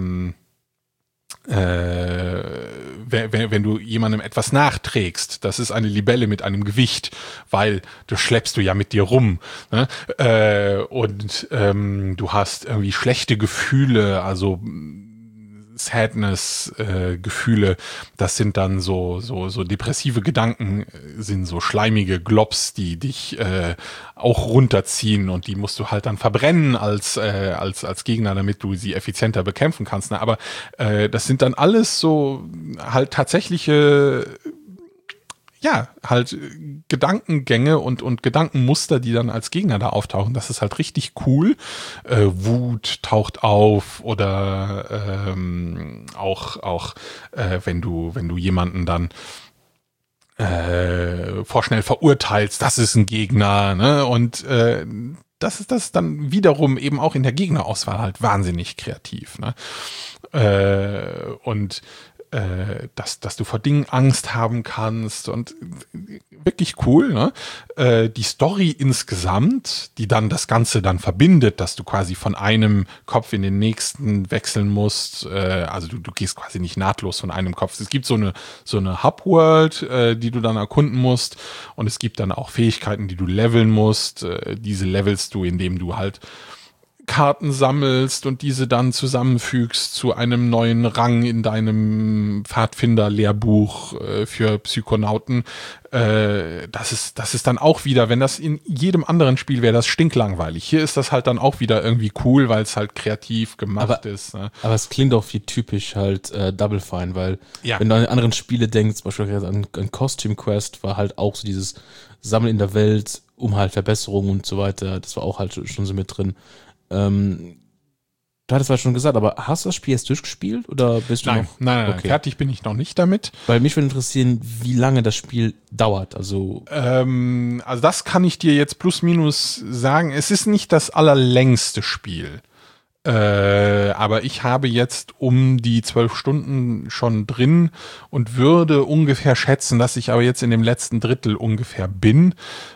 wenn du jemandem etwas nachträgst, das ist eine Libelle mit einem Gewicht, weil das schleppst du ja mit dir rum, ne? Und du hast irgendwie schlechte Gefühle, also Sadness, Gefühle, das sind dann so depressive Gedanken, sind so schleimige Globs, die dich auch runterziehen und die musst du halt dann verbrennen als Gegner, damit du sie effizienter bekämpfen kannst. Ne? Aber das sind dann alles so halt tatsächliche halt Gedankengänge und Gedankenmuster, die dann als Gegner da auftauchen. Das ist halt richtig cool. Wut taucht auf oder auch wenn du jemanden dann vorschnell verurteilst, das ist ein Gegner, ne? Und das ist dann wiederum eben auch in der Gegnerauswahl halt wahnsinnig kreativ, ne? Und dass du vor Dingen Angst haben kannst und wirklich cool, ne? Die Story insgesamt, die dann das Ganze dann verbindet, dass du quasi von einem Kopf in den nächsten wechseln musst, also du gehst quasi nicht nahtlos von einem Kopf. Es gibt so eine Hub-World, die du dann erkunden musst und es gibt dann auch Fähigkeiten, die du leveln musst. Diese levelst du, indem du halt Karten sammelst und diese dann zusammenfügst zu einem neuen Rang in deinem Pfadfinder-Lehrbuch für Psychonauten. Das ist dann auch wieder, wenn das in jedem anderen Spiel wäre, das stinklangweilig. Hier ist das halt dann auch wieder irgendwie cool, weil es halt kreativ gemacht ist. Ne? Aber es klingt auch wie typisch halt Double Fine, weil wenn du an anderen Spiele denkst, zum Beispiel an Costume Quest, war halt auch so dieses Sammeln in der Welt, um halt Verbesserungen und so weiter, das war auch halt schon so mit drin. Du hattest zwar schon gesagt, aber hast du das Spiel jetzt durchgespielt oder bist du noch? Nein, okay. Fertig bin ich noch nicht damit. Weil mich würde interessieren, wie lange das Spiel dauert. Also das kann ich dir jetzt plus minus sagen. Es ist nicht das allerlängste Spiel. Aber ich habe jetzt um die 12 Stunden schon drin und würde ungefähr schätzen, dass ich aber jetzt in dem letzten Drittel ungefähr bin,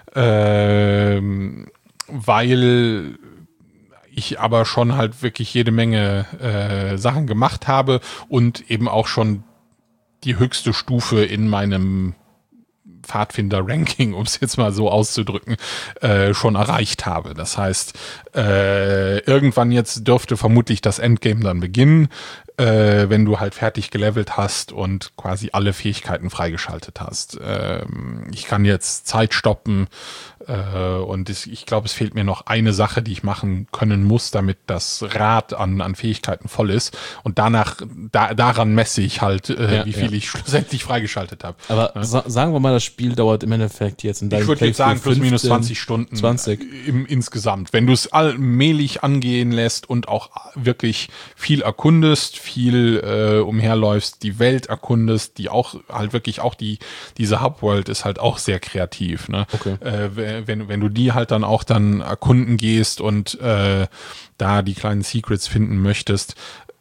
weil ich aber schon halt wirklich jede Menge Sachen gemacht habe und eben auch schon die höchste Stufe in meinem Pfadfinder-Ranking, um es jetzt mal so auszudrücken, schon erreicht habe. Das heißt, irgendwann jetzt dürfte vermutlich das Endgame dann beginnen, wenn du halt fertig gelevelt hast und quasi alle Fähigkeiten freigeschaltet hast. Ich kann jetzt Zeit stoppen und ich glaube, es fehlt mir noch eine Sache, die ich machen können muss, damit das Rad an Fähigkeiten voll ist. Und daran messe ich halt, wie viel ich schlussendlich freigeschaltet habe. Aber sagen wir mal, das Spiel dauert im Endeffekt jetzt in deinem Ich würde jetzt sagen, plus minus 20 Stunden 20. Insgesamt. Wenn du es allmählich angehen lässt und auch wirklich viel erkundest, viel umherläufst, die Welt erkundest, die auch halt wirklich auch diese Hubworld ist halt auch sehr kreativ, ne? Okay. Wenn du die halt dann auch dann erkunden gehst und da die kleinen Secrets finden möchtest,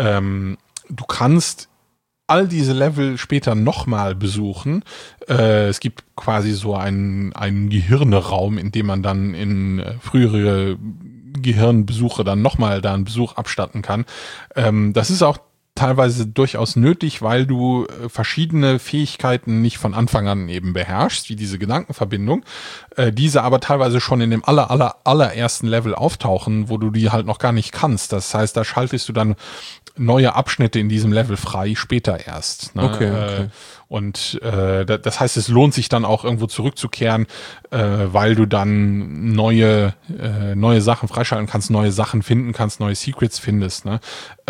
du kannst all diese Level später nochmal besuchen. Es gibt quasi so einen Gehirneraum, in dem man dann in frühere Gehirnbesuche dann nochmal da einen Besuch abstatten kann. Das ist auch teilweise durchaus nötig, weil du verschiedene Fähigkeiten nicht von Anfang an eben beherrschst, wie diese Gedankenverbindung, diese aber teilweise schon in dem allerersten Level auftauchen, wo du die halt noch gar nicht kannst. Das heißt, da schaltest du dann neue Abschnitte in diesem Level frei, später erst. Ne? Okay. Und das heißt, es lohnt sich dann auch irgendwo zurückzukehren, weil du dann neue Sachen freischalten kannst, neue Sachen finden kannst, neue Secrets findest. Ne?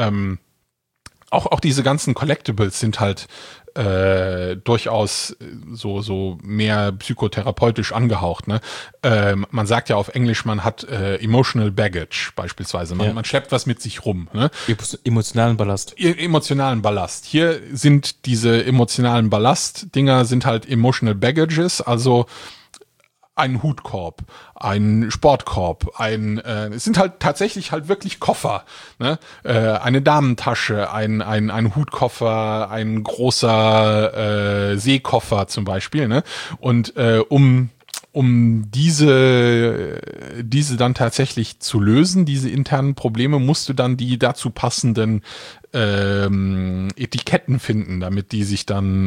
Auch diese ganzen Collectibles sind halt durchaus so mehr psychotherapeutisch angehaucht. Ne? Man sagt ja auf Englisch, man hat emotional baggage beispielsweise. Man schleppt was mit sich rum. Ne? Emotionalen Ballast. Emotionalen Ballast. Hier sind diese emotionalen Ballast-Dinger sind halt emotional baggages, also ein Hutkorb, ein Sportkorb, es sind halt tatsächlich halt wirklich Koffer, ne? Eine Damentasche, ein Hutkoffer, ein großer Seekoffer zum Beispiel, ne? Und um diese dann tatsächlich zu lösen, diese internen Probleme, musst du dann die dazu passenden Etiketten finden, damit die sich dann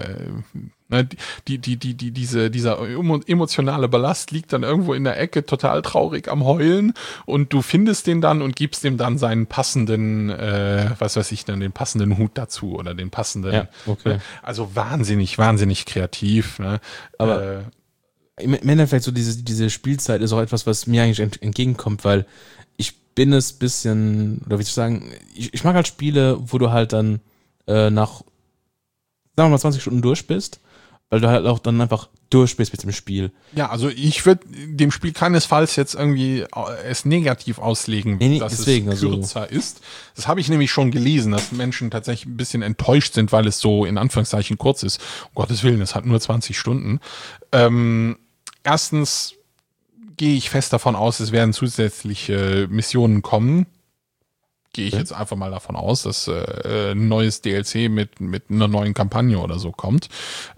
dieser emotionale Ballast liegt dann irgendwo in der Ecke total traurig am Heulen und du findest den dann und gibst dem dann seinen passenden, den passenden Hut dazu oder den passenden. Ja, okay. Also wahnsinnig, wahnsinnig kreativ. Ne? Aber im Endeffekt so diese Spielzeit ist auch etwas, was mir eigentlich entgegenkommt, weil ich bin es bisschen, oder wie soll ich sagen, ich mag halt Spiele, wo du halt dann nach, sagen wir mal, 20 Stunden durch bist, weil du halt auch dann einfach durch bist mit dem Spiel. Ja, also ich würde dem Spiel keinesfalls jetzt irgendwie es negativ auslegen, dass deswegen, es kürzer ist. Das habe ich nämlich schon gelesen, dass Menschen tatsächlich ein bisschen enttäuscht sind, weil es so in Anführungszeichen kurz ist. Um Gottes Willen, es hat nur 20 Stunden. Erstens gehe ich fest davon aus, es werden zusätzliche Missionen kommen. Gehe ich jetzt einfach mal davon aus, dass ein neues DLC mit einer neuen Kampagne oder so kommt.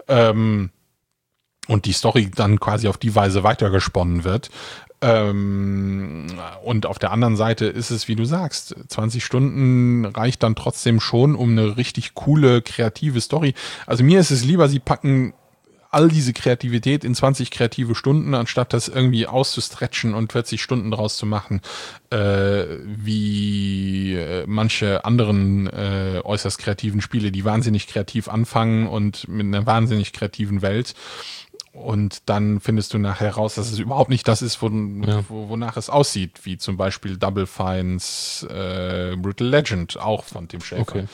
Und die Story dann quasi auf die Weise weitergesponnen wird. Und auf der anderen Seite ist es, wie du sagst, 20 Stunden reicht dann trotzdem schon um eine richtig coole, kreative Story. Also mir ist es lieber, sie packen all diese Kreativität in 20 kreative Stunden, anstatt das irgendwie auszustretchen und 40 Stunden draus zu machen, wie manche anderen äußerst kreativen Spiele, die wahnsinnig kreativ anfangen und mit einer wahnsinnig kreativen Welt. Und dann findest du nachher raus, dass es überhaupt nicht das ist, wonach es aussieht, wie zum Beispiel Double Fines Brutal Legend, auch von Tim Schafer. Okay.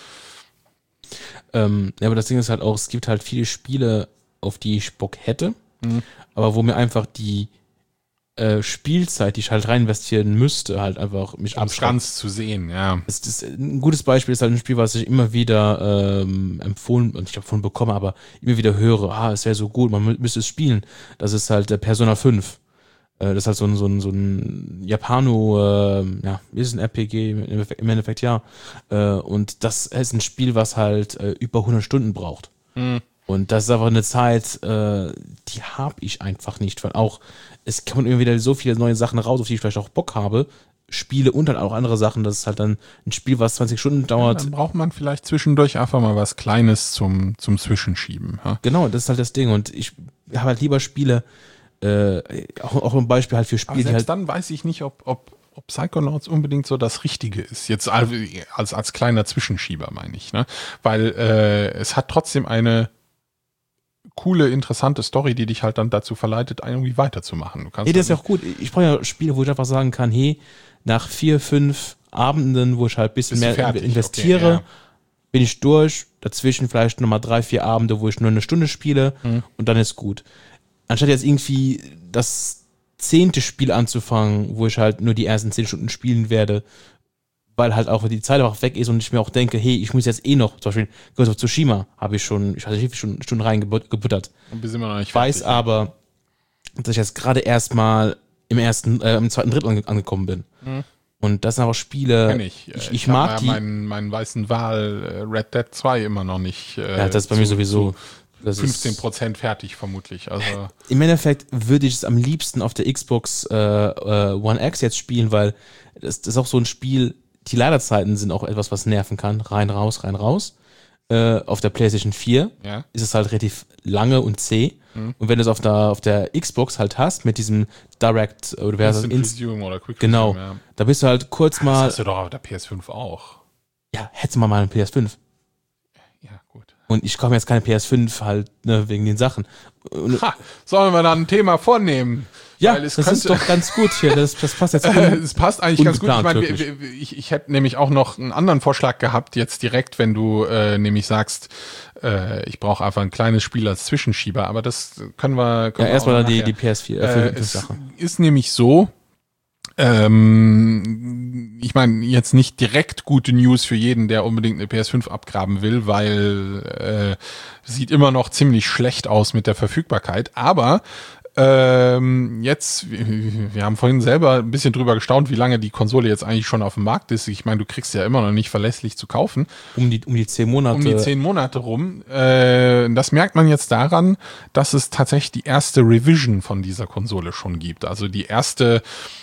Aber das Ding ist halt auch, es gibt halt viele Spiele, auf die ich Bock hätte, aber wo mir einfach die Spielzeit, die ich halt rein investieren müsste, halt einfach mich abschreckt. Ganz zu sehen, ja. Ein gutes Beispiel ist halt ein Spiel, was ich immer wieder empfohlen und ich habe von bekommen, aber immer wieder höre, es wäre so gut, man müsste es spielen. Das ist halt Persona 5. Das ist halt so ein Japano, ist ein RPG im Endeffekt, ja. Und das ist ein Spiel, was halt über 100 Stunden braucht. Mhm. Und das ist einfach eine Zeit, die habe ich einfach nicht, weil auch, es kommen immer wieder so viele neue Sachen raus, auf die ich vielleicht auch Bock habe, Spiele und dann auch andere Sachen, das ist halt dann ein Spiel, was 20 Stunden dauert. Dann braucht man vielleicht zwischendurch einfach mal was Kleines zum Zwischenschieben. Ja? Genau, das ist halt das Ding und ich habe halt lieber Spiele, auch ein Beispiel halt für Spiele, Aber selbst die halt dann weiß ich nicht, ob Psychonauts unbedingt so das Richtige ist. Jetzt als kleiner Zwischenschieber, meine ich. Ne? Weil es hat trotzdem eine coole, interessante Story, die dich halt dann dazu verleitet, irgendwie weiterzumachen. Du kannst das ist ja auch gut. Ich brauche ja Spiele, wo ich einfach sagen kann, hey, nach 4, 5 Abenden, wo ich halt ein bisschen mehr investiere, okay, ja. bin ich durch. Dazwischen vielleicht nochmal 3, 4 Abende, wo ich nur eine Stunde spiele und dann ist gut. Anstatt jetzt irgendwie das 10. Spiel anzufangen, wo ich halt nur die ersten 10 Stunden spielen werde, weil halt auch die Zeit einfach weg ist und ich mir auch denke, hey, ich muss jetzt noch, zum Beispiel Ghost of Tsushima habe ich hatte schon Stunden reingebuttert. Und wir sind immer noch nicht fertig. Weiß aber, dass ich jetzt gerade erstmal im zweiten Drittel angekommen bin. Und das sind auch Spiele, kenn ich. Ich mag die. Meinen weißen Wal Red Dead 2 immer noch nicht. Ja, das ist bei mir sowieso. Das 15% fertig vermutlich. Also im Endeffekt würde ich es am liebsten auf der Xbox One X jetzt spielen, weil das ist auch so ein Spiel, die Ladezeiten sind auch etwas, was nerven kann. Rein, raus, rein, raus. Auf der PlayStation 4 ist es halt relativ lange und zäh. Und wenn du es auf der Xbox halt hast, mit diesem Direct oder wer Instant Resume oder Quick genau, Resume, ja. Da bist du halt kurz mal. Das hast du doch auf der PS5 auch. Ja, hättest du mal eine PS5. Ja, gut. Und ich kaufe mir jetzt keine PS5 halt, ne, wegen den Sachen. Sollen wir dann ein Thema vornehmen? Ja, das ist doch ganz gut hier. Das passt jetzt. Es passt eigentlich ganz gut. Ich meine, ich hätte nämlich auch noch einen anderen Vorschlag gehabt, jetzt direkt, wenn du nämlich sagst, ich brauche einfach ein kleines Spiel als Zwischenschieber, aber das können wir erstmal die PS4 Sache. Ist nämlich so, ich meine, jetzt nicht direkt gute News für jeden, der unbedingt eine PS5 abgraben will, weil sieht immer noch ziemlich schlecht aus mit der Verfügbarkeit, aber jetzt, wir haben vorhin selber ein bisschen drüber gestaunt, wie lange die Konsole jetzt eigentlich schon auf dem Markt ist. Ich meine, du kriegst ja immer noch nicht verlässlich zu kaufen. Um die 10 Monate. Um die 10 Monate rum. Das merkt man jetzt daran, dass es tatsächlich die erste Revision von dieser Konsole schon gibt. Also die erste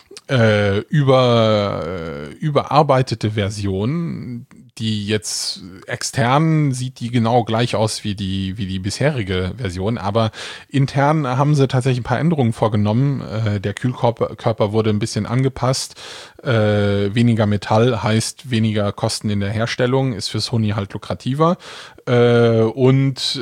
überarbeitete Version, die jetzt extern sieht die genau gleich aus wie die bisherige Version, aber intern haben sie tatsächlich ein paar Änderungen vorgenommen. Der Kühlkörper wurde ein bisschen angepasst. Weniger Metall heißt weniger Kosten in der Herstellung, ist für Sony halt lukrativer. Und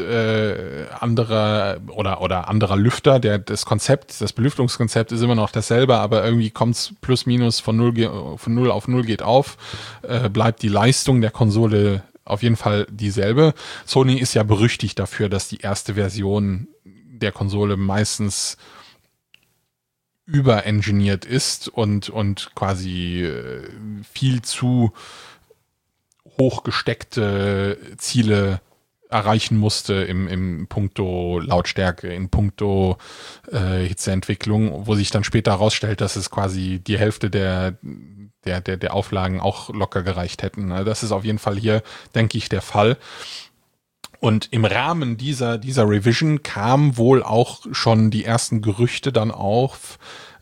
anderer Lüfter, das Belüftungskonzept ist immer noch dasselbe, aber irgendwie kommt's plus minus von 0 auf 0 geht auf, bleibt die Leistung der Konsole auf jeden Fall dieselbe. Sony ist ja berüchtigt dafür, dass die erste Version der Konsole meistens überengineert ist und quasi viel zu hochgesteckte Ziele erreichen musste im Puncto Lautstärke, in puncto Hitzeentwicklung, wo sich dann später herausstellt, dass es quasi die Hälfte der Auflagen auch locker gereicht hätten. Das ist auf jeden Fall hier, denke ich, der Fall. Und im Rahmen dieser Revision kam wohl auch schon die ersten Gerüchte dann auf,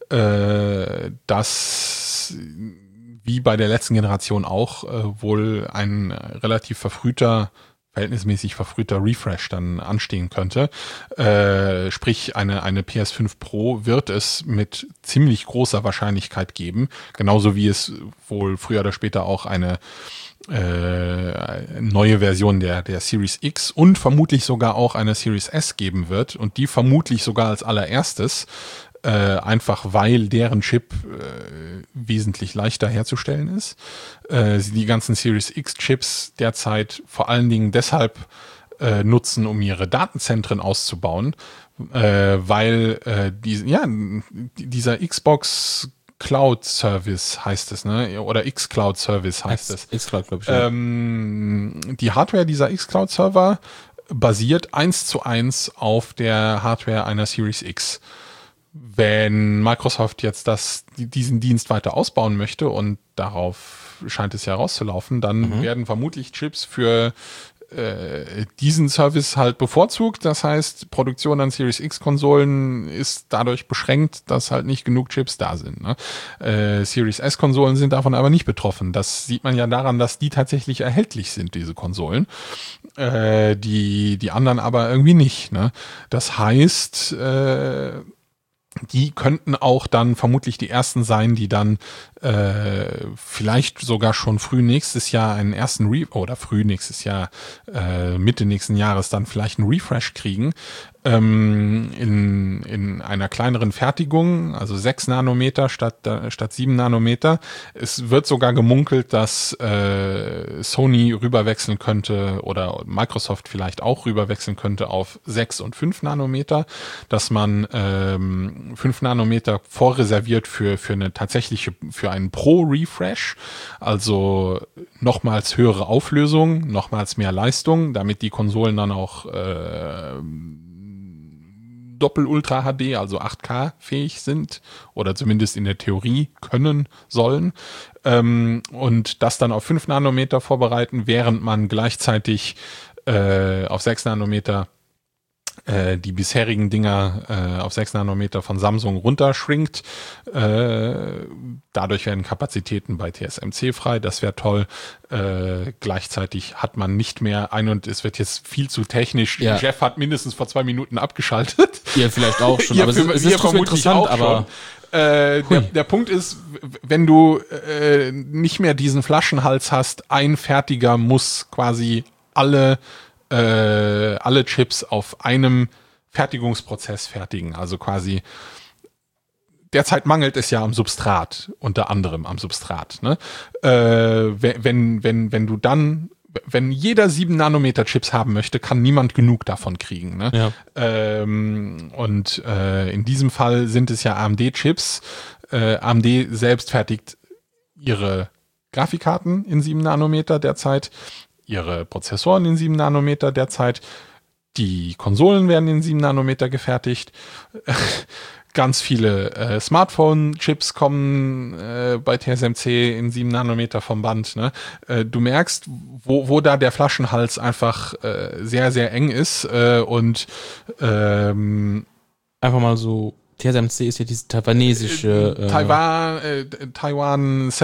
dass wie bei der letzten Generation auch wohl ein verhältnismäßig verfrühter Refresh dann anstehen könnte. Sprich, eine PS5 Pro wird es mit ziemlich großer Wahrscheinlichkeit geben, genauso wie es wohl früher oder später auch eine neue Version der Series X und vermutlich sogar auch eine Series S geben wird und die vermutlich sogar als allererstes, einfach weil deren Chip wesentlich leichter herzustellen ist. Die ganzen Series X Chips derzeit vor allen Dingen deshalb nutzen, um ihre Datenzentren auszubauen, weil dieser Xbox Cloud Service heißt es, ne? Oder X-Cloud Service heißt es. X-Cloud, glaube ich. Ja. Die Hardware dieser X-Cloud Server basiert 1:1 auf der Hardware einer Series X. wenn Microsoft jetzt diesen Dienst weiter ausbauen möchte, und darauf scheint es ja rauszulaufen, dann werden vermutlich Chips für diesen Service halt bevorzugt. Das heißt, Produktion an Series X-Konsolen ist dadurch beschränkt, dass halt nicht genug Chips da sind. Ne? Series S-Konsolen sind davon aber nicht betroffen. Das sieht man ja daran, dass die tatsächlich erhältlich sind, diese Konsolen. Die anderen aber irgendwie nicht. Ne? Das heißt, die könnten auch dann vermutlich die ersten sein, die dann vielleicht sogar schon früh nächstes Jahr einen ersten Mitte nächsten Jahres dann vielleicht einen Refresh kriegen. In einer kleineren Fertigung, also 6 Nanometer statt 7 Nanometer. Es wird sogar gemunkelt, dass Sony rüberwechseln könnte oder Microsoft vielleicht auch rüberwechseln könnte auf 6 und 5 Nanometer, dass man 5 Nanometer vorreserviert für einen Pro-Refresh, also nochmals höhere Auflösung, nochmals mehr Leistung, damit die Konsolen dann auch Doppel-Ultra-HD, also 8K fähig sind oder zumindest in der Theorie können sollen, und das dann auf 5 Nanometer vorbereiten, während man gleichzeitig auf 6 Nanometer die bisherigen Dinger auf 6 Nanometer von Samsung runterschrinkt. Dadurch werden Kapazitäten bei TSMC frei. Das wäre toll. Gleichzeitig hat man nicht mehr und es wird jetzt viel zu technisch. Ja. Jeff hat mindestens vor 2 Minuten abgeschaltet. Ihr vielleicht auch schon, Ihr aber es ist trotzdem interessant, aber der Punkt ist, wenn du nicht mehr diesen Flaschenhals hast, ein Fertiger muss quasi alle Chips auf einem Fertigungsprozess fertigen. Also quasi derzeit mangelt es ja am Substrat, unter anderem am Substrat. Ne? Wenn jeder 7 Nanometer Chips haben möchte, kann niemand genug davon kriegen. Ne? Ja. In diesem Fall sind es ja AMD-Chips. AMD selbst fertigt ihre Grafikkarten in 7 Nanometer derzeit, ihre Prozessoren in 7 Nanometer derzeit, die Konsolen werden in 7 Nanometer gefertigt, ganz viele Smartphone-Chips kommen bei TSMC in 7 Nanometer vom Band. Ne? Du merkst, wo da der Flaschenhals einfach sehr, sehr eng ist und einfach mal so, TSMC ist ja diese taiwanesische Taiwan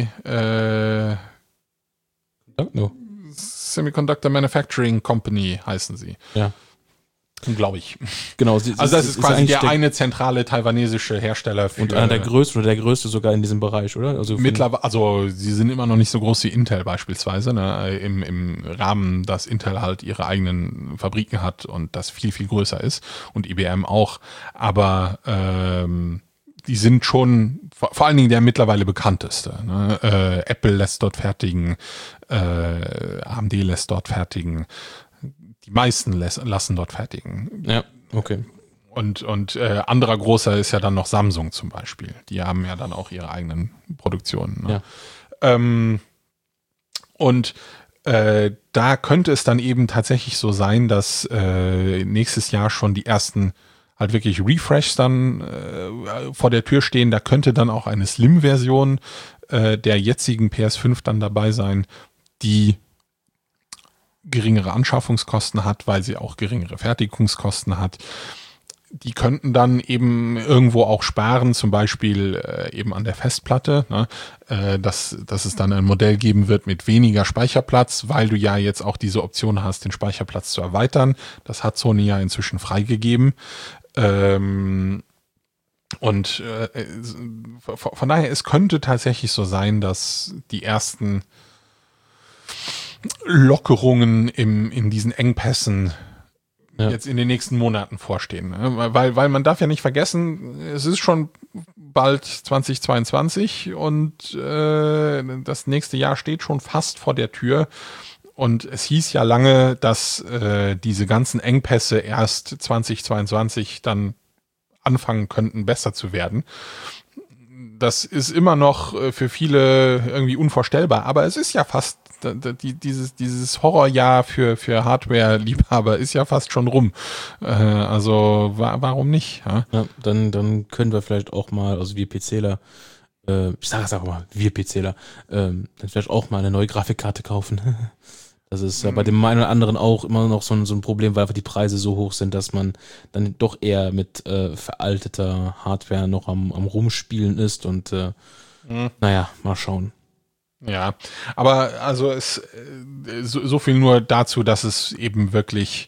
Semiconductor Manufacturing Company heißen sie. Ja. Glaube ich. Genau. Also das ist quasi der eine zentrale taiwanesische Hersteller für. Und einer der größten oder der größte sogar in diesem Bereich, oder? Also mittlerweile, sie sind immer noch nicht so groß wie Intel beispielsweise, ne? Im Rahmen, dass Intel halt ihre eigenen Fabriken hat und das viel, viel größer ist und IBM auch. Aber die sind schon vor allen Dingen der mittlerweile bekannteste. Ne? Apple lässt dort fertigen, AMD lässt dort fertigen, die meisten lassen dort fertigen. Ja, okay. Und anderer großer ist ja dann noch Samsung zum Beispiel. Die haben ja dann auch ihre eigenen Produktionen. Ne? Ja. Da könnte es dann eben tatsächlich so sein, dass nächstes Jahr schon die ersten halt wirklich Refreshs dann vor der Tür stehen. Da könnte dann auch eine Slim-Version der jetzigen PS5 dann dabei sein, die geringere Anschaffungskosten hat, weil sie auch geringere Fertigungskosten hat. Die könnten dann eben irgendwo auch sparen, zum Beispiel eben an der Festplatte, ne? Dass es dann ein Modell geben wird mit weniger Speicherplatz, weil du ja jetzt auch diese Option hast, den Speicherplatz zu erweitern. Das hat Sony ja inzwischen freigegeben. Von daher, es könnte tatsächlich so sein, dass die ersten Lockerungen in diesen Engpässen jetzt in den nächsten Monaten vorstehen. Ne? Weil man darf ja nicht vergessen, es ist schon bald 2022 und das nächste Jahr steht schon fast vor der Tür. Und es hieß ja lange, dass diese ganzen Engpässe erst 2022 dann anfangen könnten, besser zu werden. Das ist immer noch für viele irgendwie unvorstellbar, aber es ist ja fast dieses Horrorjahr für Hardware-Liebhaber ist ja fast schon rum. Also warum nicht? Ja? Ja, dann können wir vielleicht auch mal, also wir PCler, ich sage es auch mal, wir PCler, dann vielleicht auch mal eine neue Grafikkarte kaufen. Das ist ja bei dem einen oder anderen auch immer noch so ein Problem, weil einfach die Preise so hoch sind, dass man dann doch eher mit veralteter Hardware noch am Rumspielen ist und naja, mal schauen. Ja, aber also so viel nur dazu, dass es eben wirklich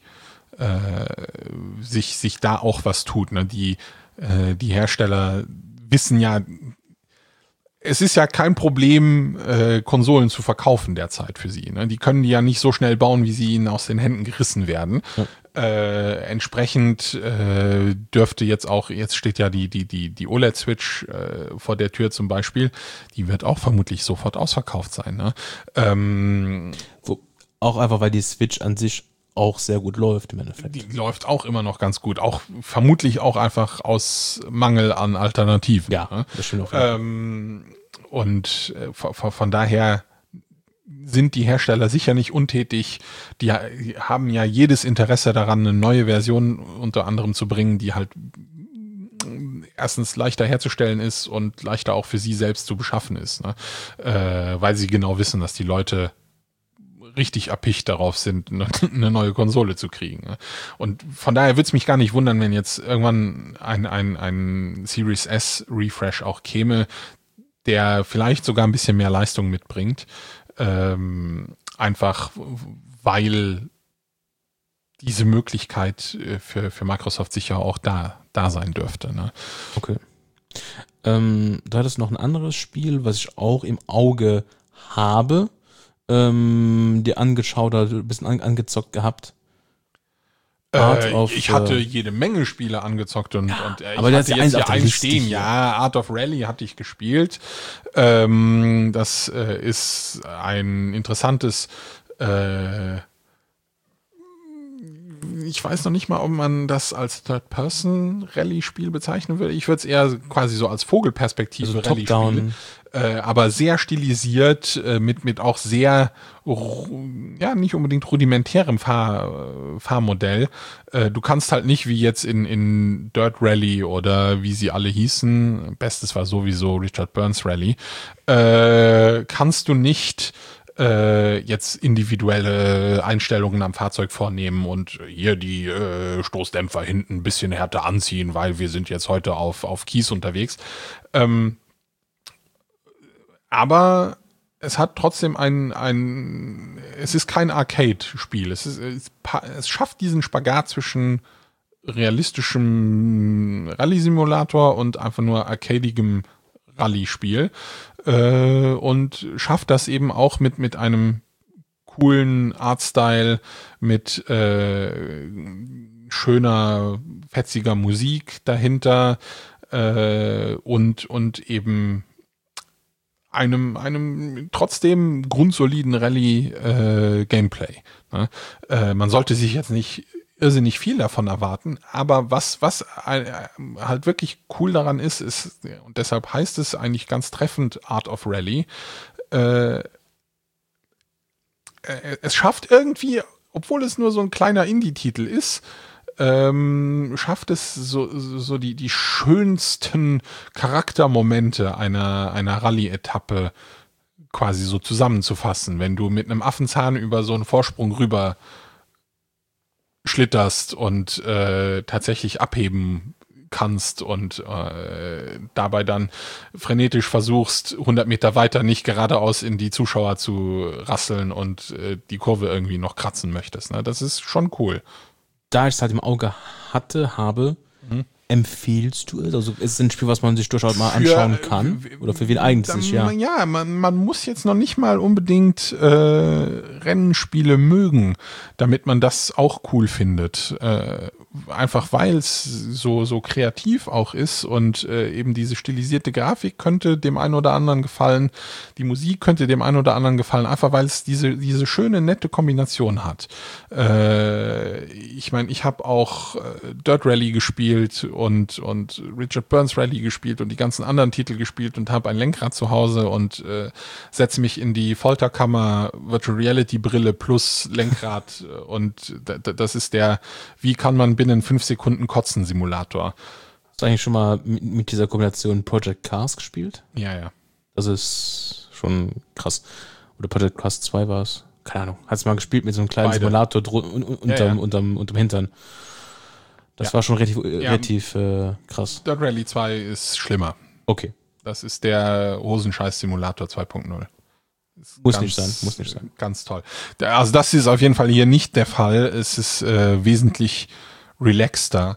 sich da auch was tut. Ne? Die Hersteller wissen ja, es ist ja kein Problem, Konsolen zu verkaufen derzeit für sie. Ne? Die können die ja nicht so schnell bauen, wie sie ihnen aus den Händen gerissen werden. Ja. Entsprechend dürfte jetzt steht ja die OLED-Switch vor der Tür zum Beispiel, die wird auch vermutlich sofort ausverkauft sein. Ne? Auch einfach, weil die Switch an sich auch sehr gut läuft im Endeffekt. Die läuft auch immer noch ganz gut, auch vermutlich auch einfach aus Mangel an Alternativen. Ja, ne? Das stimmt auch. Und von daher sind die Hersteller sicher nicht untätig. Die haben ja jedes Interesse daran, eine neue Version unter anderem zu bringen, die halt erstens leichter herzustellen ist und leichter auch für sie selbst zu beschaffen ist, ne? Weil sie genau wissen, dass die Leute richtig erpicht darauf sind, eine neue Konsole zu kriegen. Ne? Und von daher würde es mich gar nicht wundern, wenn jetzt irgendwann ein Series S Refresh auch käme, der vielleicht sogar ein bisschen mehr Leistung mitbringt. Einfach weil diese Möglichkeit für Microsoft sicher auch da sein dürfte. Ne? Okay. Du hattest noch ein anderes Spiel, was ich auch im Auge habe, dir angeschaut oder ein bisschen angezockt gehabt. Ich hatte jede Menge Spiele angezockt und aber ich hatte jetzt hier eins stehen. Ja, Art of Rally hatte ich gespielt. Das ist ein interessantes ich weiß noch nicht mal, ob man das als Third-Person-Rallye-Spiel bezeichnen würde. Ich würde es eher quasi so als Vogelperspektive also Rallye-Spiel. Aber sehr stilisiert, mit auch sehr, nicht unbedingt rudimentärem Fahrmodell. Du kannst halt nicht wie jetzt in Dirt Rally oder wie sie alle hießen, bestes war sowieso Richard Burns Rally, kannst du nicht jetzt individuelle Einstellungen am Fahrzeug vornehmen und hier die Stoßdämpfer hinten ein bisschen härter anziehen, weil wir sind jetzt heute auf Kies unterwegs. Aber es hat trotzdem es ist kein Arcade-Spiel. Es schafft diesen Spagat zwischen realistischem Rallye-Simulator und einfach nur arcadigem Rallye-Spiel. Und schafft das eben auch mit einem coolen Artstyle, mit schöner, fetziger Musik dahinter und eben einem trotzdem grundsoliden Rallye-Gameplay. Ne? Man sollte sich jetzt nicht irrsinnig viel davon erwarten, aber was halt wirklich cool daran ist, und deshalb heißt es eigentlich ganz treffend Art of Rally, es schafft irgendwie, obwohl es nur so ein kleiner Indie-Titel ist, schafft es so die schönsten Charaktermomente einer Rallye-Etappe quasi so zusammenzufassen, wenn du mit einem Affenzahn über so einen Vorsprung rüber schlitterst und tatsächlich abheben kannst und dabei dann frenetisch versuchst, 100 Meter weiter nicht geradeaus in die Zuschauer zu rasseln und die Kurve irgendwie noch kratzen möchtest. Ne? Das ist schon cool. Da ich es halt im Auge habe, empfiehlst du es? Also ist es ein Spiel, was man sich durchaus mal anschauen kann? Oder für wen eignet es sich? Ja, man muss jetzt noch nicht mal unbedingt Rennspiele mögen, damit man das auch cool findet. einfach weil es so kreativ auch ist und eben diese stilisierte Grafik könnte dem einen oder anderen gefallen, die Musik könnte dem einen oder anderen gefallen, einfach weil es diese schöne, nette Kombination hat. Ich meine, ich habe auch Dirt Rally gespielt und Richard Burns Rally gespielt und die ganzen anderen Titel gespielt und habe ein Lenkrad zu Hause und setze mich in die Folterkammer, Virtual Reality Brille plus Lenkrad und das ist der, wie kann man binnen 5 Sekunden kotzen Simulator. Hast du eigentlich schon mal mit dieser Kombination Project Cars gespielt? Ja. Das ist schon krass. Oder Project Cars 2 war es. Keine Ahnung. Hast du mal gespielt mit so einem kleinen Beide. Simulator unterm Hintern. Das war schon relativ krass. Dirt Rally 2 ist schlimmer. Okay. Das ist der Hosenscheiß-Simulator 2.0. Muss nicht sein. Ganz toll. Also das ist auf jeden Fall hier nicht der Fall. Es ist wesentlich relaxter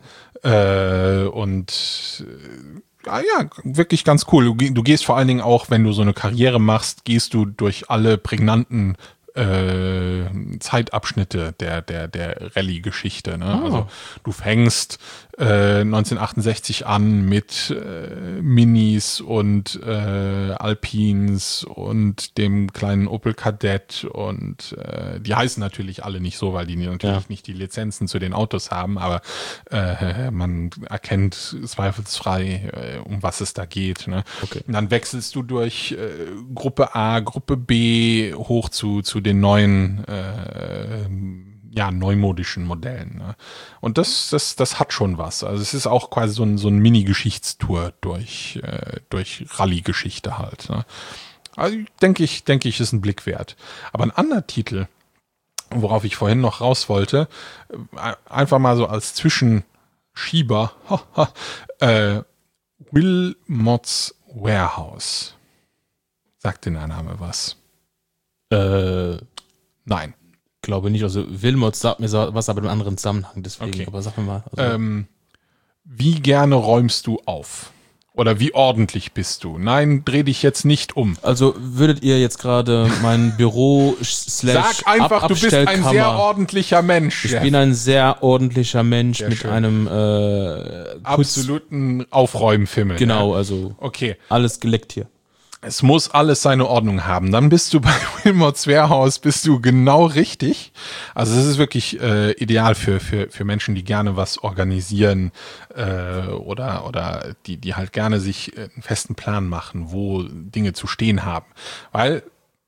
wirklich ganz cool. Du gehst vor allen Dingen auch, wenn du so eine Karriere machst, gehst du durch alle prägnanten Zeitabschnitte der Rallye-Geschichte. Ne? Oh. Also du fängst 1968 an mit Minis und Alpines und dem kleinen Opel Kadett und die heißen natürlich alle nicht so, weil die natürlich nicht die Lizenzen zu den Autos haben, aber man erkennt zweifelsfrei, um was es da geht. Ne? Okay. Und dann wechselst du durch Gruppe A, Gruppe B hoch zu den neuen neumodischen Modellen. Ne? Und das hat schon was. Also es ist auch quasi so ein Mini-Geschichtstour durch Rallye-Geschichte halt. Ne? Also denke ich, ist ein Blick wert. Aber ein anderer Titel, worauf ich vorhin noch raus wollte, einfach mal so als Zwischenschieber, Wilmot's Warehouse. Sagt der Name was? Nein. Glaube nicht. Also Wilmot sagt mir was, aber in einem anderen Zusammenhang. Deswegen, okay. Aber sag mir mal. Also, wie gerne räumst du auf? Oder wie ordentlich bist du? Nein, dreh dich jetzt nicht um. Also würdet ihr jetzt gerade mein Büro / Sag einfach, du bist ein sehr ordentlicher Mensch. Ich bin ein sehr ordentlicher Mensch sehr mit schön. einem absoluten Aufräumfimmel. Genau, ne? also okay. Alles geleckt hier. Es muss alles seine Ordnung haben. Dann bist du bei Wilmot's Warehouse, bist du genau richtig. Also es ist wirklich ideal für Menschen, die gerne was organisieren oder die halt gerne sich einen festen Plan machen, wo Dinge zu stehen haben. Weil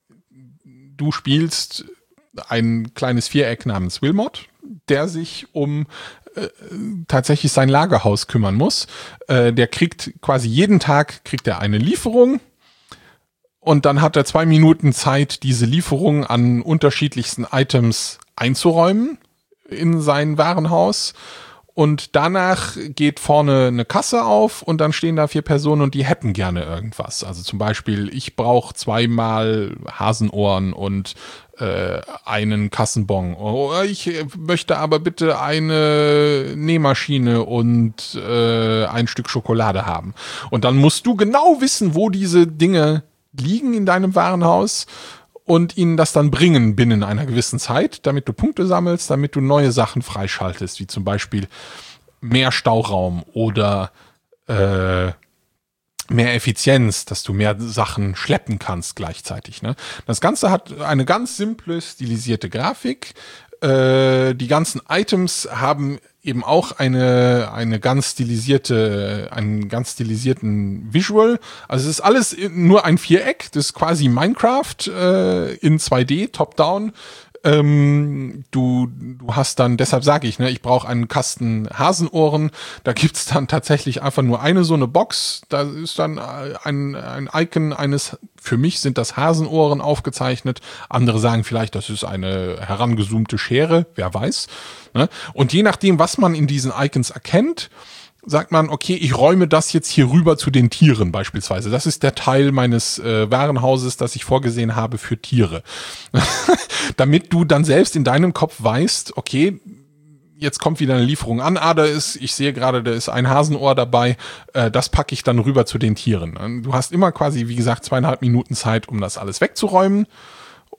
du spielst ein kleines Viereck namens Wilmot, der sich um tatsächlich sein Lagerhaus kümmern muss. Der kriegt quasi jeden Tag eine Lieferung. Und dann hat er 2 Minuten Zeit, diese Lieferung an unterschiedlichsten Items einzuräumen in sein Warenhaus. Und danach geht vorne eine Kasse auf und dann stehen da 4 Personen und die hätten gerne irgendwas. Also zum Beispiel, ich brauche 2-mal Hasenohren und einen Kassenbon. Ich möchte aber bitte eine Nähmaschine und ein Stück Schokolade haben. Und dann musst du genau wissen, wo diese Dinge liegen in deinem Warenhaus und ihnen das dann bringen binnen einer gewissen Zeit, damit du Punkte sammelst, damit du neue Sachen freischaltest, wie zum Beispiel mehr Stauraum oder mehr Effizienz, dass du mehr Sachen schleppen kannst gleichzeitig. Ne? Das Ganze hat eine ganz simple, stilisierte Grafik. Die ganzen Items haben eben auch einen ganz stilisierten Visual. Also es ist alles nur ein Viereck. Das ist quasi Minecraft in 2D, Top-Down. Du hast dann, deshalb sage ich, ne, ich brauche einen Kasten Hasenohren. Da gibt's dann tatsächlich einfach nur eine so eine Box. Da ist dann ein Icon eines, für mich sind das Hasenohren aufgezeichnet. Andere sagen vielleicht, das ist eine herangezoomte Schere, wer weiß. Ne? Und je nachdem, was man in diesen Icons erkennt, sagt man, okay, ich räume das jetzt hier rüber zu den Tieren beispielsweise. Das ist der Teil meines Warenhauses, das ich vorgesehen habe für Tiere. Damit du dann selbst in deinem Kopf weißt, okay, jetzt kommt wieder eine Lieferung an. Ich sehe gerade, da ist ein Hasenohr dabei. Das packe ich dann rüber zu den Tieren. Du hast immer quasi, wie gesagt, 2,5 Minuten Zeit, um das alles wegzuräumen.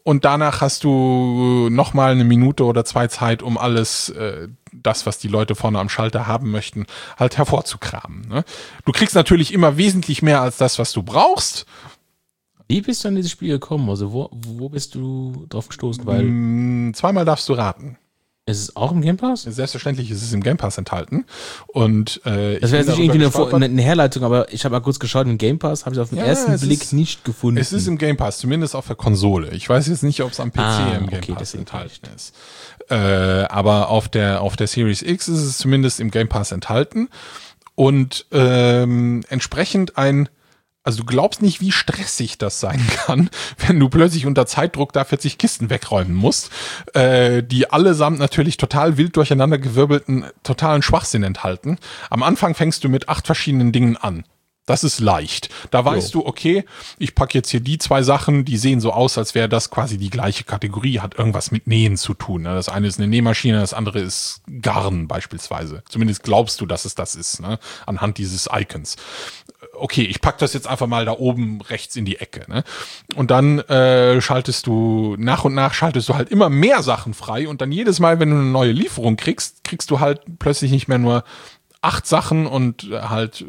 und danach hast du nochmal 1 Minute oder 2 Zeit, um alles, das, was die Leute vorne am Schalter haben möchten, halt hervorzukramen. Ne? Du kriegst natürlich immer wesentlich mehr als das, was du brauchst. Wie bist du an dieses Spiel gekommen? Also wo bist du drauf gestoßen? Weil 2-mal darfst du raten. ist es auch im Game Pass? Selbstverständlich ist es im Game Pass enthalten. Und das wäre jetzt nicht irgendwie eine Herleitung, aber ich habe mal kurz geschaut, im Game Pass habe ich auf den ersten Blick nicht gefunden. Es ist im Game Pass, zumindest auf der Konsole. Ich weiß jetzt nicht, ob es am PC im Game Pass enthalten ist. Aber auf der Series X ist es zumindest im Game Pass enthalten. Und entsprechend also du glaubst nicht, wie stressig das sein kann, wenn du plötzlich unter Zeitdruck da 40 Kisten wegräumen musst, die allesamt natürlich total wild durcheinander gewirbelten, totalen Schwachsinn enthalten. Am Anfang fängst du mit 8 verschiedenen Dingen an. Das ist leicht. Da weißt du, okay, ich packe jetzt hier die 2 Sachen, die sehen so aus, als wäre das quasi die gleiche Kategorie, hat irgendwas mit Nähen zu tun. Das eine ist eine Nähmaschine, das andere ist Garn beispielsweise. Zumindest glaubst du, dass es das ist, ne? Anhand dieses Icons. Okay, ich pack das jetzt einfach mal da oben rechts in die Ecke. Ne? Und dann schaltest du nach und nach halt immer mehr Sachen frei und dann jedes Mal, wenn du eine neue Lieferung kriegst du halt plötzlich nicht mehr nur 8 Sachen und halt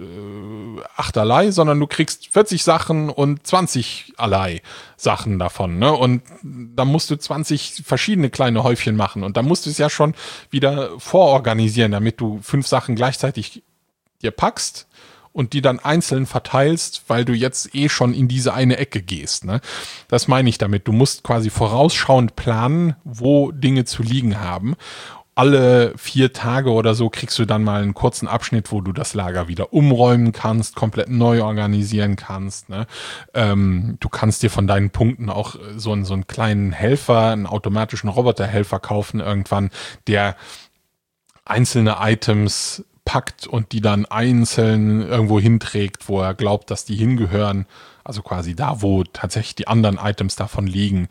8 sondern du kriegst 40 Sachen und 20 Sachen davon. Ne? Und dann musst du 20 verschiedene kleine Häufchen machen und dann musst du es ja schon wieder vororganisieren, damit du 5 Sachen gleichzeitig dir packst und die dann einzeln verteilst, weil du jetzt schon in diese eine Ecke gehst. Ne? Das meine ich damit. Du musst quasi vorausschauend planen, wo Dinge zu liegen haben. Alle 4 Tage oder so kriegst du dann mal einen kurzen Abschnitt, wo du das Lager wieder umräumen kannst, komplett neu organisieren kannst. Ne? Du kannst dir von deinen Punkten auch so einen kleinen Helfer, einen automatischen Roboterhelfer kaufen irgendwann, der einzelne Items packt und die dann einzeln irgendwo hinträgt, wo er glaubt, dass die hingehören. Also quasi da, wo tatsächlich die anderen Items davon liegen.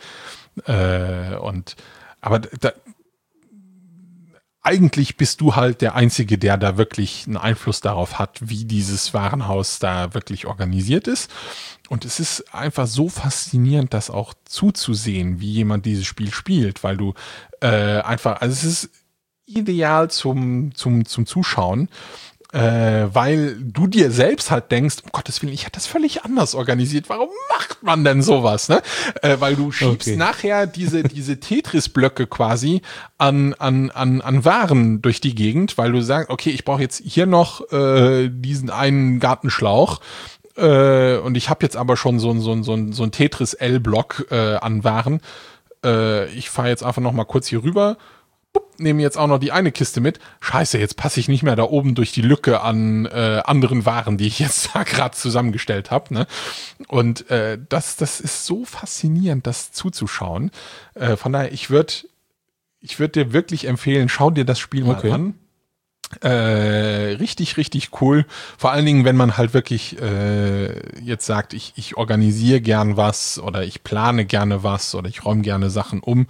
Eigentlich bist du halt der Einzige, der da wirklich einen Einfluss darauf hat, wie dieses Warenhaus da wirklich organisiert ist. Und es ist einfach so faszinierend, das auch zuzusehen, wie jemand dieses Spiel spielt, weil du also es ist ideal zum Zuschauen, weil du dir selbst halt denkst, um Gottes Willen, ich hätte das völlig anders organisiert. Warum macht man denn sowas? Ne? Weil du schiebst nachher diese Tetris-Blöcke quasi an Waren durch die Gegend, weil du sagst, okay, ich brauche jetzt hier noch diesen einen Gartenschlauch. Und ich habe jetzt aber schon so ein Tetris-L-Block an Waren. Ich fahre jetzt einfach noch mal kurz hier rüber. Nehme jetzt auch noch die eine Kiste mit. Scheiße, jetzt passe ich nicht mehr da oben durch die Lücke an anderen Waren, die ich jetzt da gerade zusammengestellt habe. Ne? Und das ist so faszinierend, das zuzuschauen. Von daher, ich würde dir wirklich empfehlen, schau dir das Spiel mal an. Richtig, richtig cool. Vor allen Dingen, wenn man halt wirklich jetzt sagt, ich organisiere gern was oder ich plane gerne was oder ich räume gerne Sachen um.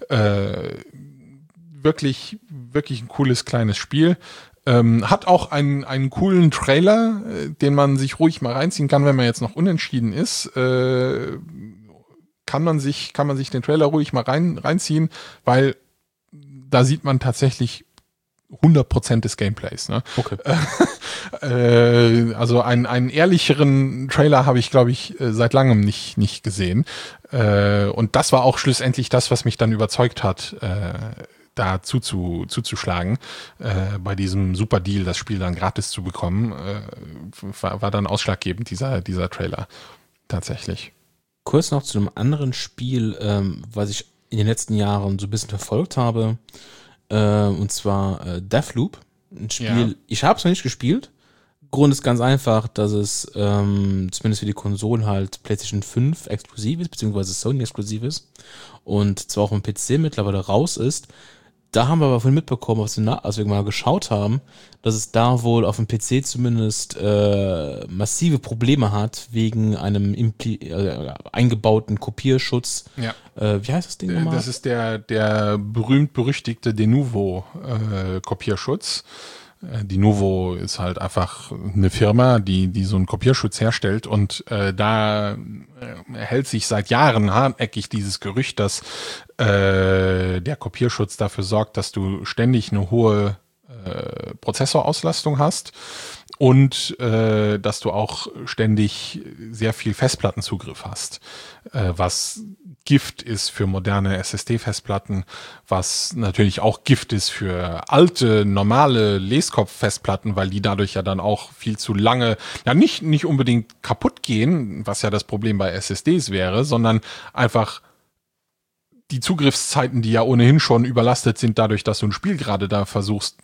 Wirklich, wirklich ein cooles kleines Spiel. Hat auch einen coolen Trailer, den man sich ruhig mal reinziehen kann, wenn man jetzt noch unentschieden ist. Kann man sich den Trailer ruhig mal reinziehen, weil da sieht man tatsächlich 100% des Gameplays. Ne? Okay. Also einen ehrlicheren Trailer habe ich, glaube ich, seit langem nicht gesehen. Und das war auch schlussendlich das, was mich dann überzeugt hat, da zuzuschlagen, bei diesem super Deal, das Spiel dann gratis zu bekommen, war dann ausschlaggebend, dieser Trailer. Tatsächlich. Kurz noch zu einem anderen Spiel, was ich in den letzten Jahren so ein bisschen verfolgt habe, und zwar Deathloop. Ein Spiel, ich habe es noch nicht gespielt. Grund ist ganz einfach, dass es zumindest für die Konsolen halt PlayStation 5 exklusiv ist, beziehungsweise Sony exklusiv ist und zwar auch im PC mittlerweile raus ist. Da haben wir aber vorhin mitbekommen, als wir mal geschaut haben, dass es da wohl auf dem PC zumindest massive Probleme hat, wegen einem eingebauten Kopierschutz. Ja. Wie heißt das Ding nochmal? Das ist der berühmt-berüchtigte Denuvo Kopierschutz. Denuvo ist halt einfach eine Firma, die so einen Kopierschutz herstellt und da hält sich seit Jahren hartnäckig dieses Gerücht, dass der Kopierschutz dafür sorgt, dass du ständig eine hohe Prozessorauslastung hast und dass du auch ständig sehr viel Festplattenzugriff hast, was Gift ist für moderne SSD-Festplatten, was natürlich auch Gift ist für alte, normale Leskopf-Festplatten, weil die dadurch ja dann auch viel zu lange, ja nicht unbedingt kaputt gehen, was ja das Problem bei SSDs wäre, sondern einfach die Zugriffszeiten, die ja ohnehin schon überlastet sind, dadurch, dass du ein Spiel gerade da versuchst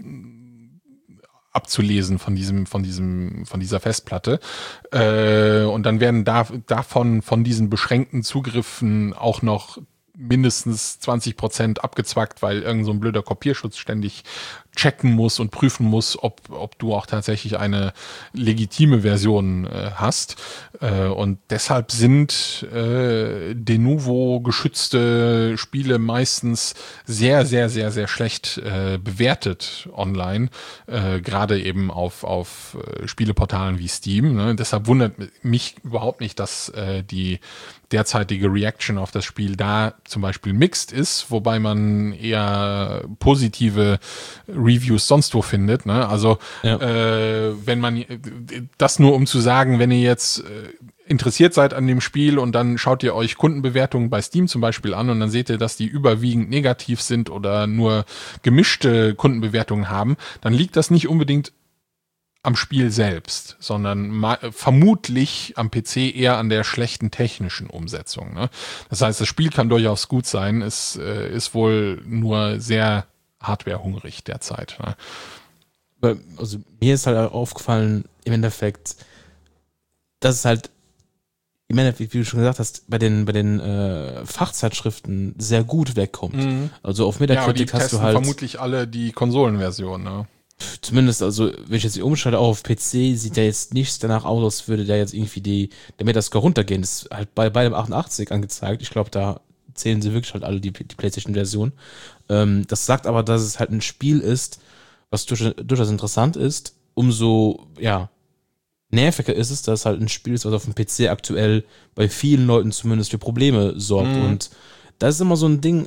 abzulesen von dieser Festplatte. Und dann werden von diesen beschränkten Zugriffen auch noch mindestens 20% abgezwackt, weil irgend so ein blöder Kopierschutz ständig checken muss und prüfen muss, ob du auch tatsächlich eine legitime Version hast. Und deshalb sind Denuvo geschützte Spiele meistens sehr, sehr, sehr, sehr schlecht bewertet online, gerade eben auf Spieleportalen wie Steam. Ne? Deshalb wundert mich überhaupt nicht, dass die derzeitige Reaction auf das Spiel da zum Beispiel mixed ist, wobei man eher positive Reviews sonst wo findet. Ne? Also wenn man das nur um zu sagen, wenn ihr jetzt interessiert seid an dem Spiel und dann schaut ihr euch Kundenbewertungen bei Steam zum Beispiel an und dann seht ihr, dass die überwiegend negativ sind oder nur gemischte Kundenbewertungen haben, dann liegt das nicht unbedingt am Spiel selbst, sondern vermutlich am PC eher an der schlechten technischen Umsetzung. Ne? Das heißt, das Spiel kann durchaus gut sein, es ist wohl nur sehr hardwarehungrig derzeit. Ne? Also mir ist halt aufgefallen, im Endeffekt, dass es halt, im Endeffekt, wie du schon gesagt hast, bei den Fachzeitschriften sehr gut wegkommt. Mhm. Also auf Metacritic hast du halt vermutlich alle die Konsolenversion, ne? Zumindest, also, wenn ich jetzt die umschalte, auch auf PC, sieht der jetzt nichts danach aus, als würde der jetzt irgendwie der Metascore runtergehen. Das ist halt bei dem 88 angezeigt. Ich glaube, da zählen sie wirklich halt alle die PlayStation-Version. Das sagt aber, dass es halt ein Spiel ist, was durchaus interessant ist. Umso, nerviger ist es, dass es halt ein Spiel ist, was auf dem PC aktuell bei vielen Leuten zumindest für Probleme sorgt. Und das ist immer so ein Ding,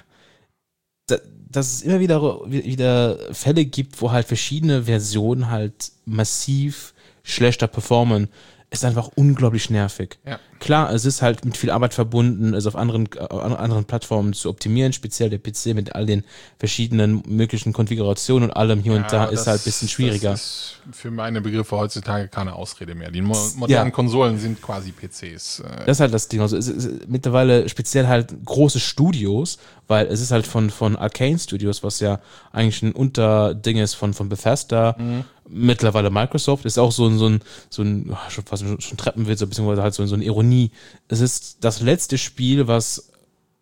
dass es immer wieder Fälle gibt, wo halt verschiedene Versionen halt massiv schlechter performen, ist einfach unglaublich nervig. Ja. Klar, es ist halt mit viel Arbeit verbunden, es auf anderen Plattformen zu optimieren, speziell der PC mit all den verschiedenen möglichen Konfigurationen und allem hier und da ist halt ein bisschen schwieriger. Das ist für meine Begriffe heutzutage keine Ausrede mehr. Die modernen Konsolen sind quasi PCs. Das ist halt das Ding. Also es ist mittlerweile speziell halt große Studios, weil es ist halt von Arcane Studios, was ja eigentlich ein Unterding ist von Bethesda, mittlerweile Microsoft, ist auch so ein schon Treppenwitz, beziehungsweise halt so eine Ironie. Es ist das letzte Spiel, was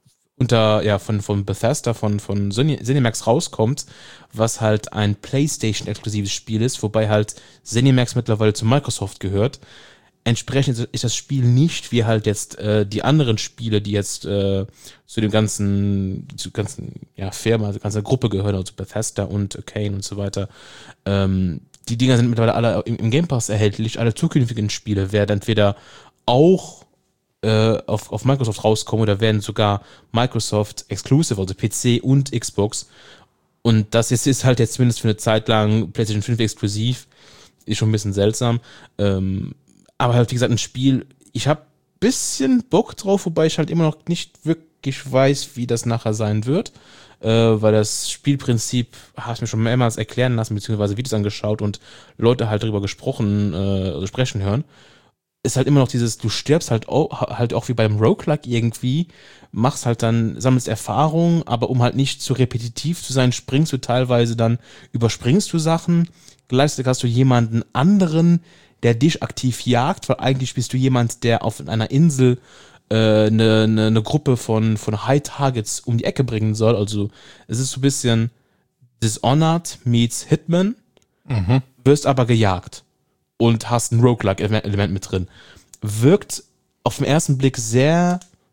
von Bethesda, von ZeniMax rauskommt, was halt ein PlayStation-exklusives Spiel ist, wobei halt ZeniMax mittlerweile zu Microsoft gehört. Entsprechend ist das Spiel nicht wie halt jetzt die anderen Spiele, die jetzt zu der ganzen Firma, zur ganzen Gruppe gehören, also Bethesda und Arcane und so weiter. Die Dinger sind mittlerweile alle im Game Pass erhältlich. Alle zukünftigen Spiele werden entweder auch auf Microsoft rauskommen oder werden sogar Microsoft Exclusive, also PC und Xbox. Und das ist halt jetzt zumindest für eine Zeit lang PlayStation 5 exklusiv. Ist schon ein bisschen seltsam. Aber halt, wie gesagt, ein Spiel, ich habe ein bisschen Bock drauf, wobei ich halt immer noch nicht wirklich weiß, wie das nachher sein wird. Weil das Spielprinzip habe ich mir schon mehrmals erklären lassen, beziehungsweise Videos angeschaut und Leute halt darüber sprechen hören. Ist halt immer noch dieses, du stirbst halt auch wie beim Roguelike irgendwie, sammelst Erfahrung, aber um halt nicht zu repetitiv zu sein, überspringst du Sachen, gleichzeitig hast du jemanden anderen, der dich aktiv jagt, weil eigentlich bist du jemand, der auf einer Insel eine Gruppe von High Targets um die Ecke bringen soll. Also es ist so ein bisschen Dishonored meets Hitman, wirst aber gejagt und hast ein Roguelike-Element mit drin. Wirkt auf den ersten Blick sehr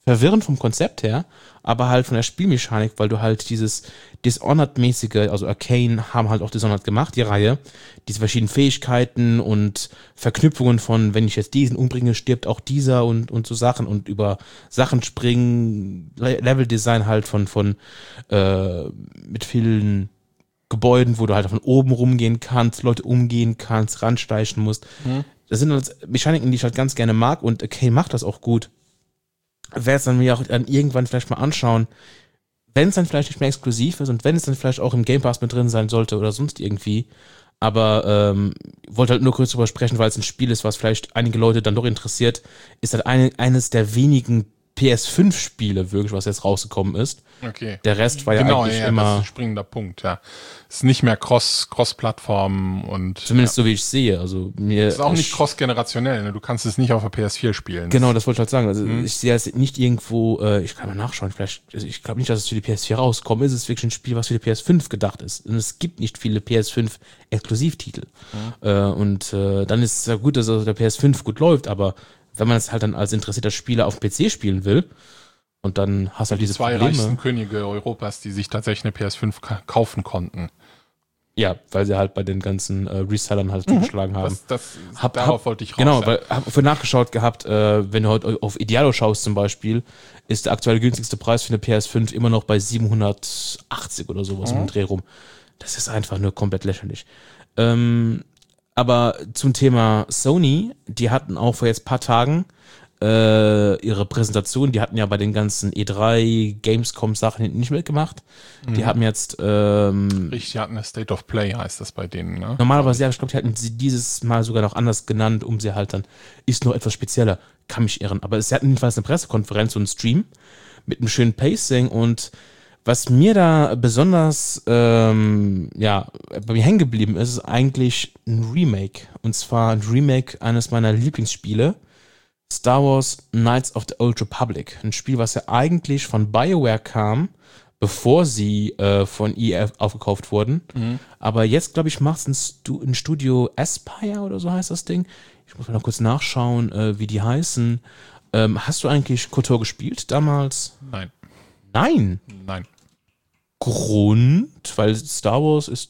verwirrend vom Konzept her, aber halt von der Spielmechanik, weil du halt dieses Dishonored-mäßige, also Arcane haben halt auch Dishonored gemacht, die Reihe, diese verschiedenen Fähigkeiten und Verknüpfungen von, wenn ich jetzt diesen umbringe, stirbt auch dieser und so Sachen und über Sachen springen, Leveldesign halt von mit vielen Gebäuden, wo du halt von oben rumgehen kannst, Leute umgehen kannst, ransteigen musst. Das sind halt Mechaniken, die ich halt ganz gerne mag und Arcane macht das auch gut. Werde es dann mir auch dann irgendwann vielleicht mal anschauen, wenn es dann vielleicht nicht mehr exklusiv ist und wenn es dann vielleicht auch im Game Pass mit drin sein sollte oder sonst irgendwie. Aber wollte halt nur kurz drüber sprechen, weil es ein Spiel ist, was vielleicht einige Leute dann doch interessiert. Ist halt eines der wenigen PS5-Spiele wirklich, was jetzt rausgekommen ist. Okay. Der Rest war ja eigentlich immer... Das ist ein springender Punkt, ja. Ist nicht mehr Cross-Plattform und... Zumindest so, wie ich sehe. Also mir ist auch nicht cross-generationell, ne? Du kannst es nicht auf der PS4 spielen. Genau, das wollte ich halt sagen. Also ich sehe es nicht irgendwo, ich kann mal nachschauen, vielleicht, also ich glaube nicht, dass es für die PS4 rauskommt. Es ist wirklich ein Spiel, was für die PS5 gedacht ist. Und es gibt nicht viele PS5-Exklusivtitel. Und dann ist es ja gut, dass der PS5 gut läuft, aber wenn man es halt dann als interessierter Spieler auf dem PC spielen will, und dann hast du halt diese zwei Probleme. reichsten Könige Europas, die sich tatsächlich eine PS5 kaufen konnten. Ja, weil sie halt bei den ganzen Resellern halt zugeschlagen haben. Darauf wollte ich raus. Genau, weil hab für nachgeschaut gehabt, wenn du heute auf Idealo schaust zum Beispiel, ist der aktuell günstigste Preis für eine PS5 immer noch bei 780 oder sowas um den Dreh rum. Das ist einfach nur komplett lächerlich. Aber zum Thema Sony, die hatten auch vor jetzt ein paar Tagen ihre Präsentation, die hatten ja bei den ganzen E3, Gamescom-Sachen hinten nicht mitgemacht. Die haben jetzt Richtig, die hatten eine State of Play, heißt das bei denen, ne? Normalerweise, ja, ich glaube, die hatten sie dieses Mal sogar noch anders genannt, um sie halt dann, ist noch etwas spezieller, kann mich irren. Aber sie hatten jedenfalls eine Pressekonferenz und einen Stream mit einem schönen Pacing und was mir da besonders bei mir hängen geblieben ist, ist eigentlich ein Remake. Und zwar ein Remake eines meiner Lieblingsspiele, Star Wars Knights of the Old Republic. Ein Spiel, was ja eigentlich von BioWare kam, bevor sie von EA aufgekauft wurden. Aber jetzt, glaube ich, macht es ein Studio Aspire oder so heißt das Ding. Ich muss mal noch kurz nachschauen, wie die heißen. Hast du eigentlich KOTOR gespielt damals? Nein. Nein? Nein. Grund? Weil Star Wars ist...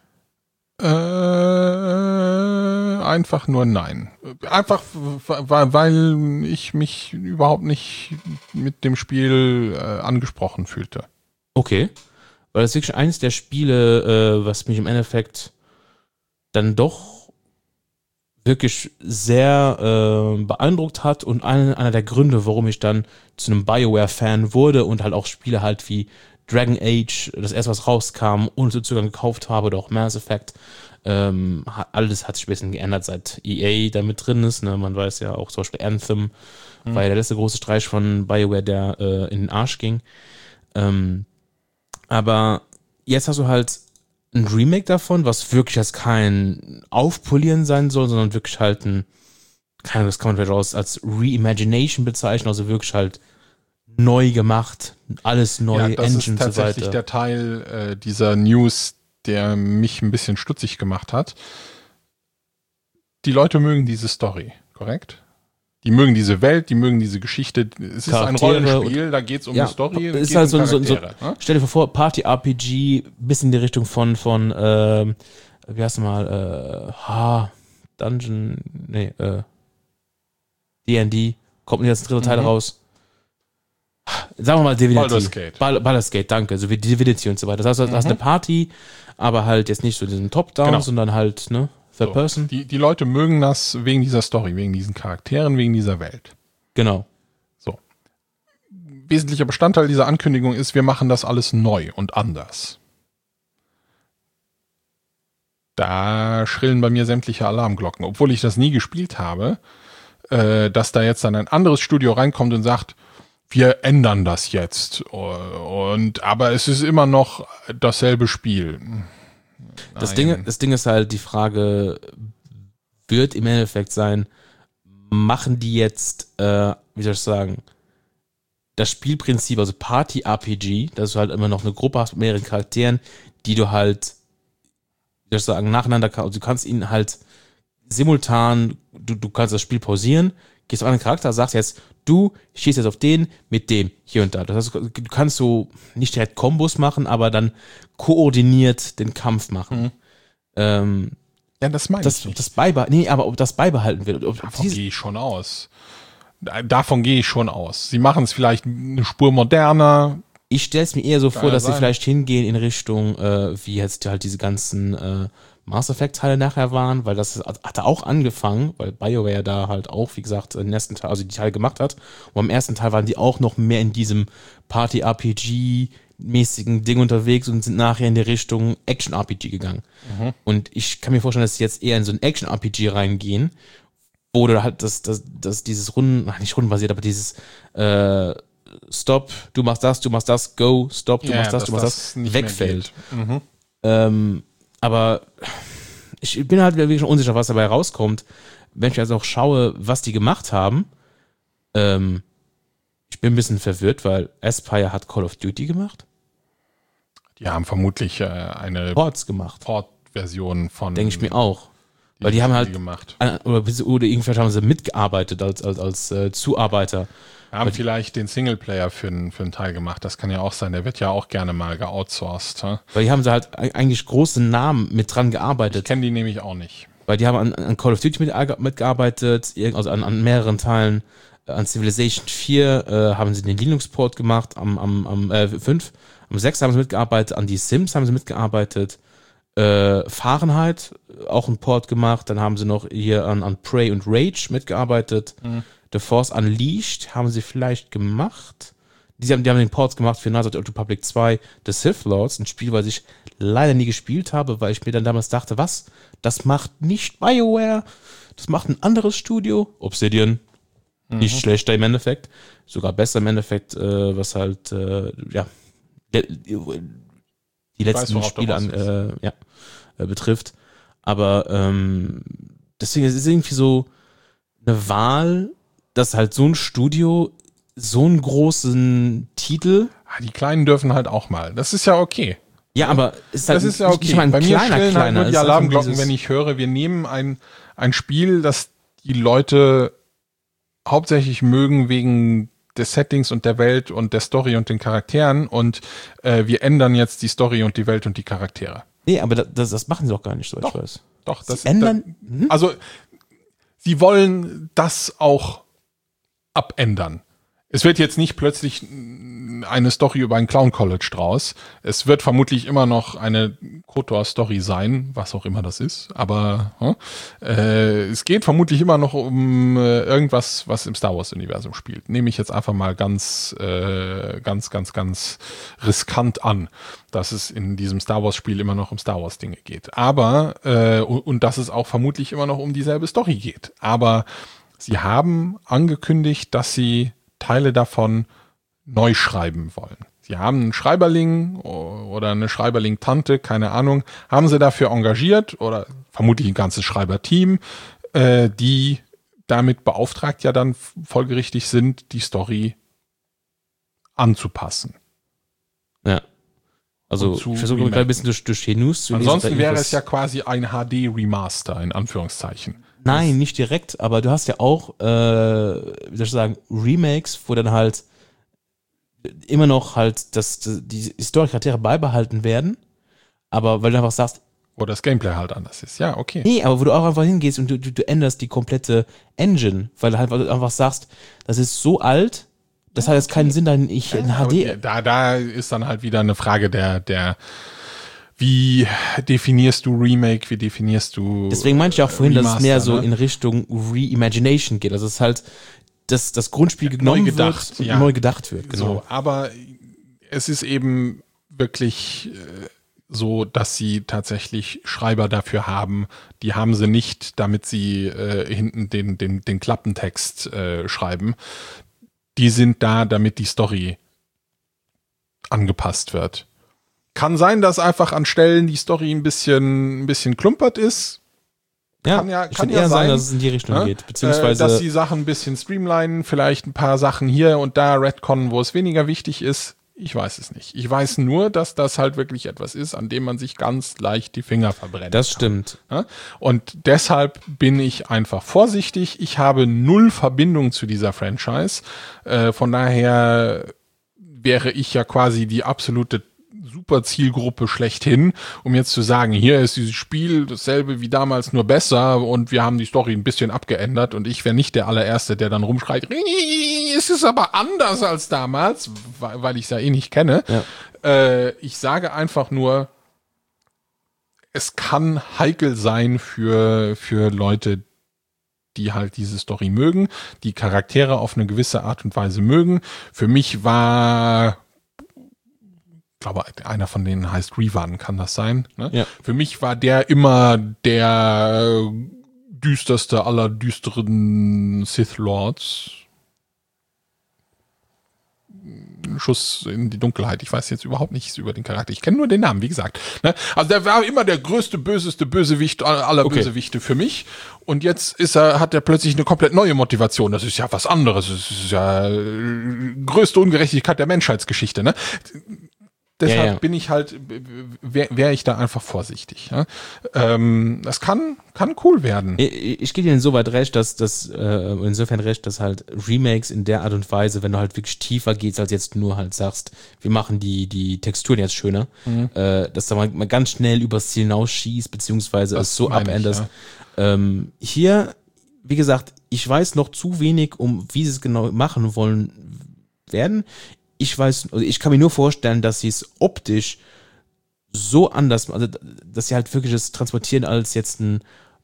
Einfach nur nein. Einfach, weil ich mich überhaupt nicht mit dem Spiel angesprochen fühlte. Okay. Weil das ist wirklich eines der Spiele, was mich im Endeffekt dann doch wirklich sehr beeindruckt hat und einer der Gründe, warum ich dann zu einem BioWare-Fan wurde und halt auch Spiele halt wie Dragon Age, das erst was rauskam, ohne Zugang gekauft habe, oder auch Mass Effect. Alles hat sich ein bisschen geändert, seit EA da mit drin ist. Ne? Man weiß ja auch zum Beispiel Anthem, war ja der letzte große Streich von BioWare, der in den Arsch ging. Aber jetzt hast du halt ein Remake davon, was wirklich jetzt kein Aufpolieren sein soll, sondern wirklich halt das kann man vielleicht als Reimagination bezeichnen, also wirklich halt neu gemacht, alles neu, ja, das Engine ist und so tatsächlich weiter. der Teil dieser News, der mich ein bisschen stutzig gemacht hat. Die Leute mögen diese Story, korrekt? Die mögen diese Welt, die mögen diese Geschichte. Es ist ein Rollenspiel, da geht es um eine Story. Es ist halt so, stell dir vor, Party-RPG, bis in die Richtung von wie heißt es mal, D&D, kommt jetzt ein dritter Teil raus. Sagen wir mal Divinity. Baldur's Gate. Baldur's Gate, danke. So wie Divinity und so weiter. Das heißt, du hast eine Party, aber halt jetzt nicht so diesen Top-Down, sondern halt, Third Person. Die Leute mögen das wegen dieser Story, wegen diesen Charakteren, wegen dieser Welt. Genau. So. Wesentlicher Bestandteil dieser Ankündigung ist, wir machen das alles neu und anders. Da schrillen bei mir sämtliche Alarmglocken, obwohl ich das nie gespielt habe, dass da jetzt dann ein anderes Studio reinkommt und sagt, wir ändern das jetzt. Aber es ist immer noch dasselbe Spiel. Das Ding ist halt, die Frage wird im Endeffekt sein, machen die jetzt, wie soll ich sagen, das Spielprinzip, also Party-RPG, dass du halt immer noch eine Gruppe hast mit mehreren Charakteren, die du halt, wie soll ich sagen, nacheinander kannst. Also du kannst ihnen halt simultan, du kannst das Spiel pausieren, gehst auf einen Charakter, sagst jetzt, du schießt jetzt auf den mit dem hier und da. Das heißt, du kannst so nicht direkt Kombos machen, aber dann koordiniert den Kampf machen. Ja, das meine ich nicht. Aber ob das beibehalten wird. Davon gehe ich schon aus. Sie machen es vielleicht eine Spur moderner. Ich stelle es mir eher so vor, dass sie vielleicht hingehen in Richtung, wie jetzt halt diese ganzen Mass Effect-Teile nachher waren, weil das hat auch angefangen, weil BioWare da halt auch, wie gesagt, den ersten Teil, also die Teile gemacht hat. Und beim ersten Teil waren die auch noch mehr in diesem Party-RPG-mäßigen Ding unterwegs und sind nachher in die Richtung Action-RPG gegangen. Und ich kann mir vorstellen, dass sie jetzt eher in so ein Action-RPG reingehen, wo du halt dieses nicht rundenbasiert, aber dieses Stop, du machst das, go, stop, du machst das, wegfällt. Aber ich bin halt wirklich schon unsicher, was dabei rauskommt. Wenn ich also auch schaue, was die gemacht haben, ich bin ein bisschen verwirrt, weil Aspire hat Call of Duty gemacht. Die haben vermutlich eine Ports gemacht. Port-Version von. Denke ich mir auch. Weil die haben halt gemacht. Oder irgendwann haben sie mitgearbeitet als Zuarbeiter. Haben vielleicht den Singleplayer für einen Teil gemacht. Das kann ja auch sein. Der wird ja auch gerne mal geoutsourced. Weil die haben sie halt eigentlich große Namen mit dran gearbeitet. Ich kenne die nämlich auch nicht. Weil die haben an Call of Duty mitgearbeitet, also an mehreren Teilen. An Civilization 4 haben sie den Linux-Port gemacht, am 5. Am 6 haben sie mitgearbeitet, an die Sims haben sie mitgearbeitet. Fahrenheit, auch einen Port gemacht. Dann haben sie noch hier an Prey und Rage mitgearbeitet. The Force Unleashed haben sie vielleicht gemacht. Die haben den Ports gemacht für Knights of the Old Republic 2, The Sith Lords, ein Spiel, was ich leider nie gespielt habe, weil ich mir dann damals dachte, was? Das macht nicht BioWare, das macht ein anderes Studio. Obsidian, nicht schlechter im Endeffekt, sogar besser im Endeffekt, was halt, die letzten Spiele betrifft. Aber deswegen ist es irgendwie so eine Wahl, dass halt so ein Studio so einen großen Titel. Die Kleinen dürfen halt auch mal. Das ist ja okay. Ja, aber ist halt, das ist ja okay. Ich meine, bei mir stellen halt nur die Alarmglocken, wenn ich höre, wir nehmen ein Spiel, das die Leute hauptsächlich mögen wegen des Settings und der Welt und der Story und den Charakteren und wir ändern jetzt die Story und die Welt und die Charaktere. Nee, aber das machen sie auch gar nicht, so ich weiß. Doch, das ändern. Also sie wollen das auch abändern. Es wird jetzt nicht plötzlich eine Story über ein Clown College draus. Es wird vermutlich immer noch eine KOTOR-Story sein, was auch immer das ist. Aber es geht vermutlich immer noch um irgendwas, was im Star Wars-Universum spielt. Nehme ich jetzt einfach mal ganz riskant an, dass es in diesem Star Wars-Spiel immer noch um Star Wars-Dinge geht. Aber und dass es auch vermutlich immer noch um dieselbe Story geht. Aber sie haben angekündigt, dass sie Teile davon neu schreiben wollen. Sie haben einen Schreiberling oder eine Schreiberling-Tante, keine Ahnung, haben sie dafür engagiert oder vermutlich ein ganzes Schreiberteam, die damit beauftragt ja dann folgerichtig sind, die Story anzupassen. Ja. Also ich versuche gerade ein bisschen durch die News zu lesen. Ansonsten wäre es ja quasi ein HD-Remaster in Anführungszeichen. Nein, nicht direkt, aber du hast ja auch, wie soll ich sagen, Remakes, wo dann halt immer noch halt die Story-Charaktere beibehalten werden, aber weil du einfach sagst, wo das Gameplay halt anders ist, ja, okay. Nee, aber wo du auch einfach hingehst und du änderst die komplette Engine, weil du halt einfach sagst, das ist so alt, das hat jetzt keinen Sinn, dann ich in HD. Da ist dann halt wieder eine Frage der wie definierst du Remake, wie definierst du Deswegen meinte ich auch vorhin, Remaster, dass es mehr so in Richtung Reimagination geht. Also es ist halt, dass das Grundspiel genommen wird und neu gedacht wird. Genau. So, aber es ist eben wirklich so, dass sie tatsächlich Schreiber dafür haben. Die haben sie nicht, damit sie hinten den Klappentext schreiben. Die sind da, damit die Story angepasst wird. Kann sein, dass einfach an Stellen die Story ein bisschen klumpert ist. Kann eher sein, dass es in die Richtung geht. Beziehungsweise dass die Sachen ein bisschen streamlinen, vielleicht ein paar Sachen hier und da retconnen, wo es weniger wichtig ist. Ich weiß es nicht. Ich weiß nur, dass das halt wirklich etwas ist, an dem man sich ganz leicht die Finger verbrennt. Das stimmt. Ja? Und deshalb bin ich einfach vorsichtig. Ich habe null Verbindung zu dieser Franchise. Von daher wäre ich ja quasi die absolute super Zielgruppe schlechthin, um jetzt zu sagen, hier ist dieses Spiel dasselbe wie damals, nur besser und wir haben die Story ein bisschen abgeändert und ich wäre nicht der allererste, der dann rumschreit, es ist aber anders als damals, weil ich es ja eh nicht kenne. Ja. Ich sage einfach nur, es kann heikel sein für Leute, die halt diese Story mögen, die Charaktere auf eine gewisse Art und Weise mögen. Für mich war, ich glaube, einer von denen heißt Revan, kann das sein? Ne? Ja. Für mich war der immer der düsterste aller düsteren Sith Lords. Schuss in die Dunkelheit. Ich weiß jetzt überhaupt nichts über den Charakter. Ich kenne nur den Namen, wie gesagt. Ne? Also der war immer der größte, böseste Bösewicht aller Bösewichte für mich. Und jetzt hat er plötzlich eine komplett neue Motivation. Das ist ja was anderes. Das ist ja größte Ungerechtigkeit der Menschheitsgeschichte. Ne? Deshalb bin ich halt, wäre ich da einfach vorsichtig. Ja? Das kann cool werden. Ich gebe dir insoweit recht, insofern recht, dass halt Remakes in der Art und Weise, wenn du halt wirklich tiefer gehst, als jetzt nur halt sagst, wir machen die Texturen jetzt schöner, dass da mal ganz schnell übers Ziel hinausschießt, beziehungsweise es so abänderst. Ja. Hier, wie gesagt, ich weiß noch zu wenig, wie sie es genau machen wollen werden. Ich kann mir nur vorstellen, dass sie es optisch so anders, also dass sie halt wirklich es transportieren als jetzt ein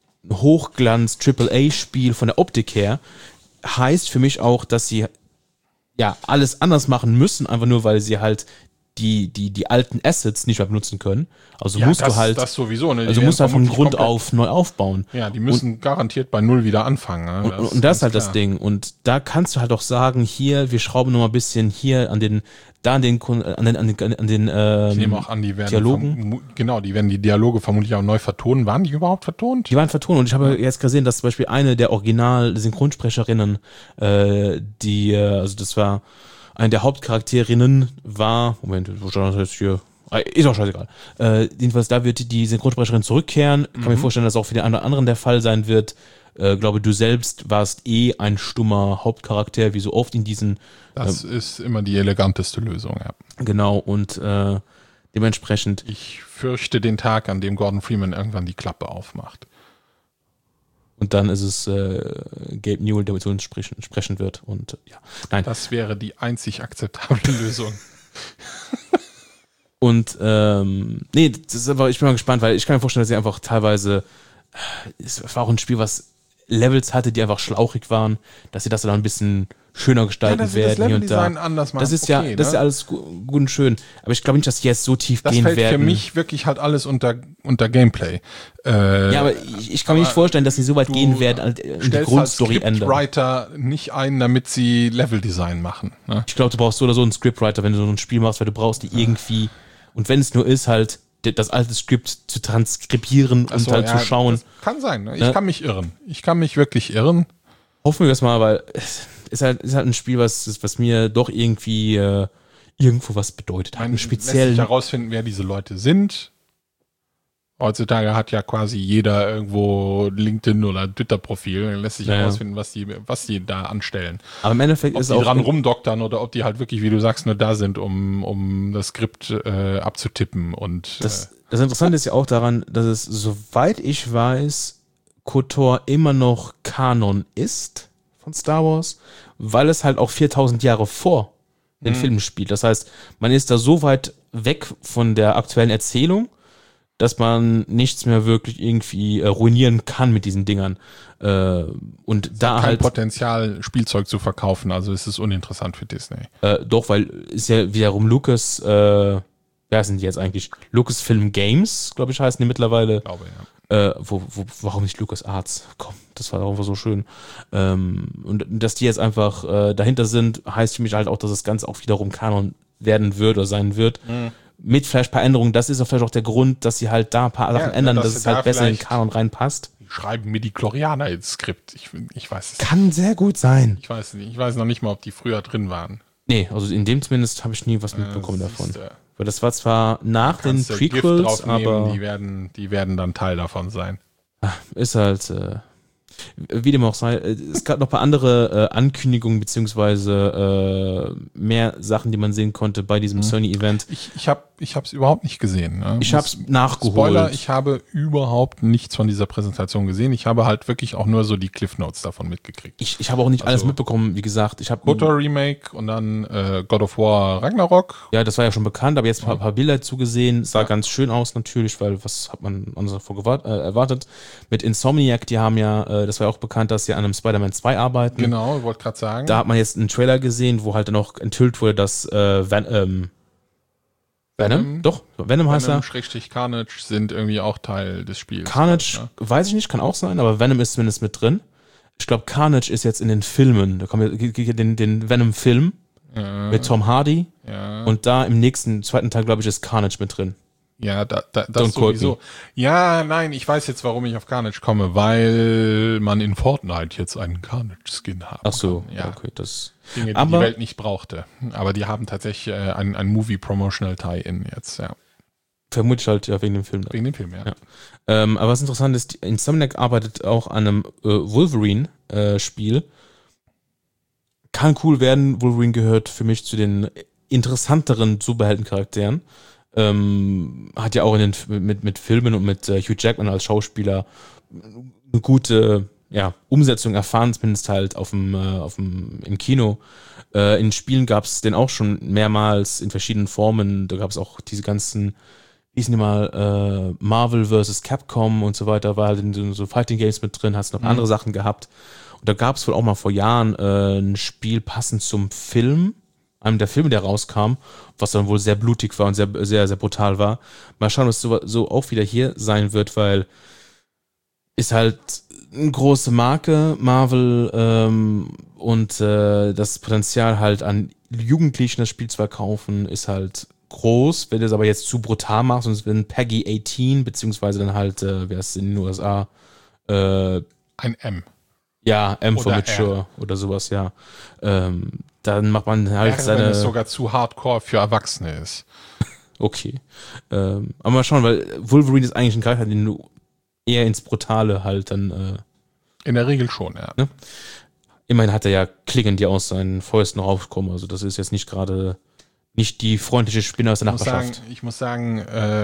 Hochglanz-AAA-Spiel von der Optik her, heißt für mich auch, dass sie ja alles anders machen müssen, einfach nur, weil sie halt die alten Assets nicht mehr benutzen können. Also musst du halt. Das sowieso, ne? Also musst du halt von Grund auf neu aufbauen. Ja, die müssen garantiert bei Null wieder anfangen. Ne? Und das ist halt klar. Das Ding. Und da kannst du halt auch sagen, hier, wir schrauben noch mal ein bisschen hier an den ich nehme auch an, die werden Dialogen. Die werden die Dialoge vermutlich auch neu vertonen. Waren die überhaupt vertont? Die waren vertont und ich habe jetzt gesehen, dass zum Beispiel eine der Original-Synchronsprecherinnen, also das war eine der Hauptcharakterinnen war, Moment, wo stand das jetzt hier? Ist auch scheißegal. Jedenfalls, da wird die Synchronsprecherin zurückkehren. Kann mir vorstellen, dass auch für den einen oder anderen der Fall sein wird. Glaube, du selbst warst ein stummer Hauptcharakter, wie so oft in diesen. Das ist immer die eleganteste Lösung, ja. Genau, und dementsprechend. Ich fürchte den Tag, an dem Gordon Freeman irgendwann die Klappe aufmacht. Und dann ist es Gabe Newell, der mit uns sprechen wird. Und ja, nein. Das wäre die einzig akzeptable Lösung. Und nee, das ist aber, ich bin mal gespannt, weil ich kann mir vorstellen, dass sie einfach teilweise, es war auch ein Spiel, was Levels hatte, die einfach schlauchig waren, dass sie das dann ein bisschen schöner gestalten werden. Das Leveldesign anders machen. Das ist ja, das ist ja alles gut und schön. Aber ich glaube nicht, dass die jetzt so tief gehen werden. Das fällt für mich wirklich halt alles unter Gameplay. Ja, aber ich kann mir nicht vorstellen, dass sie so weit gehen werden, die Grundstory ändern. Scriptwriter nicht ein, damit sie Leveldesign machen. Ne? Ich glaube, du brauchst so oder so einen Scriptwriter, wenn du so ein Spiel machst, weil du brauchst die irgendwie, und wenn es nur ist, halt das alte Skript zu transkribieren und halt zu schauen. Das kann sein, ne? Ich kann mich irren. Ich kann mich wirklich irren. Hoffen wir das mal, weil es ist halt ein Spiel, was mir doch irgendwie irgendwo was bedeutet hat. Speziell lässt sich herausfinden, wer diese Leute sind. Heutzutage hat ja quasi jeder irgendwo LinkedIn oder Twitter-Profil. Lässt sich herausfinden, was die da anstellen. Aber im Endeffekt ob ist die auch dran rumdoktern oder ob die halt wirklich, wie du sagst, nur da sind, um das Skript abzutippen. Und das Interessante ist ja auch daran, dass es, soweit ich weiß, KOTOR immer noch Kanon ist von Star Wars, weil es halt auch 4000 Jahre vor den Filmen spielt. Das heißt, man ist da so weit weg von der aktuellen Erzählung, dass man nichts mehr wirklich irgendwie ruinieren kann mit diesen Dingern. Und es da hat halt kein Potenzial, Spielzeug zu verkaufen, also ist es uninteressant für Disney. Doch, weil ist ja wiederum Lucas, wer sind die jetzt eigentlich? Lucasfilm Games, glaube ich, heißen die mittlerweile. Ich glaube, ja. Warum nicht LucasArts? Komm, das war einfach so schön. Und dass die jetzt einfach dahinter sind, heißt für mich halt auch, dass das Ganze auch wiederum Kanon werden wird oder sein wird. Mit vielleicht ein paar Änderungen. Das ist auch vielleicht auch der Grund, dass sie halt da ein paar Sachen ändern, dass es halt besser in den Kanon reinpasst. Schreiben mir die Chlorianer ins Skript. Ich weiß es Kann sehr gut sein. Ich weiß nicht. Ich weiß noch nicht mal, ob die früher drin waren. Nee, also in dem zumindest habe ich nie was mitbekommen davon. Siehste. Weil das war zwar nach den Kannst du Gift Prequels, draufnehmen, aber die werden dann Teil davon sein. ist halt, wie dem auch sei, es gab noch ein paar andere Ankündigungen beziehungsweise mehr Sachen, die man sehen konnte bei diesem Sony-Event. Ich hab's überhaupt nicht gesehen. Ne? Ich hab's nachgeholt. Spoiler, ich habe überhaupt nichts von dieser Präsentation gesehen. Ich habe halt wirklich auch nur so die Cliff Notes davon mitgekriegt. Ich habe auch nicht alles mitbekommen, wie gesagt. Ich habe KOTOR Remake und dann God of War Ragnarok. Ja, das war ja schon bekannt, aber jetzt ein paar Bilder zugesehen. Sah ganz schön aus natürlich, weil was hat man anders davor erwartet? Mit Insomniac, die haben ja, das war ja auch bekannt, dass sie an einem Spider-Man 2 arbeiten. Genau, ich wollte gerade sagen. Da hat man jetzt einen Trailer gesehen, wo halt dann auch enthüllt wurde, dass Venom? Doch, Venom heißt er. Venom / Carnage sind irgendwie auch Teil des Spiels. Carnage, ne? weiß ich nicht, kann auch sein, aber Venom ist zumindest mit drin. Ich glaube, Carnage ist jetzt in den Filmen. Da kommen ja den Venom-Film mit Tom Hardy. Ja. Und da im zweiten Teil, glaube ich, ist Carnage mit drin. Ja, das sowieso. Ja, nein, ich weiß jetzt, warum ich auf Carnage komme, weil man in Fortnite jetzt einen Carnage-Skin hat. Ach so, ja. Okay, das. Dinge, die die Welt nicht brauchte. Aber die haben tatsächlich ein Movie-Promotional-Tie-In jetzt, ja. Vermutlich halt ja wegen dem Film. Wegen dem Film, ja. Aber was interessant ist, Insomniac arbeitet auch an einem Wolverine-Spiel. Kann cool werden. Wolverine gehört für mich zu den interessanteren Superheldencharakteren. Hat ja auch mit Filmen und mit Hugh Jackman als Schauspieler eine gute Umsetzung erfahren, zumindest halt im Kino. In Spielen gab es den auch schon mehrmals in verschiedenen Formen. Da gab es auch diese ganzen, wie hießen die mal, Marvel vs. Capcom und so weiter, war halt in so Fighting Games mit drin, hast noch andere Sachen gehabt. Und da gab es wohl auch mal vor Jahren ein Spiel passend zum Film, einem der Filme, der rauskam, was dann wohl sehr blutig war und sehr, sehr, sehr brutal war. Mal schauen, was so auch wieder hier sein wird, weil ist halt eine große Marke, Marvel, und das Potenzial halt an Jugendlichen das Spiel zu verkaufen ist halt groß. Wenn du es aber jetzt zu brutal machst und es wird ein Peggy 18, beziehungsweise dann halt, wie heißt es in den USA? Ein M. Ja, M for Oder Mature oder sowas, ja. Dann macht man halt Wenn es sogar zu hardcore für Erwachsene ist. Okay. Aber mal schauen, weil Wolverine ist eigentlich ein Charakter, den du eher ins Brutale halt dann. In der Regel schon, ja. Ne? Immerhin hat er ja Klingen, die aus seinen Fäusten rauskommen. Also das ist jetzt nicht gerade nicht die freundliche Spinne aus der Nachbarschaft. Ich muss sagen,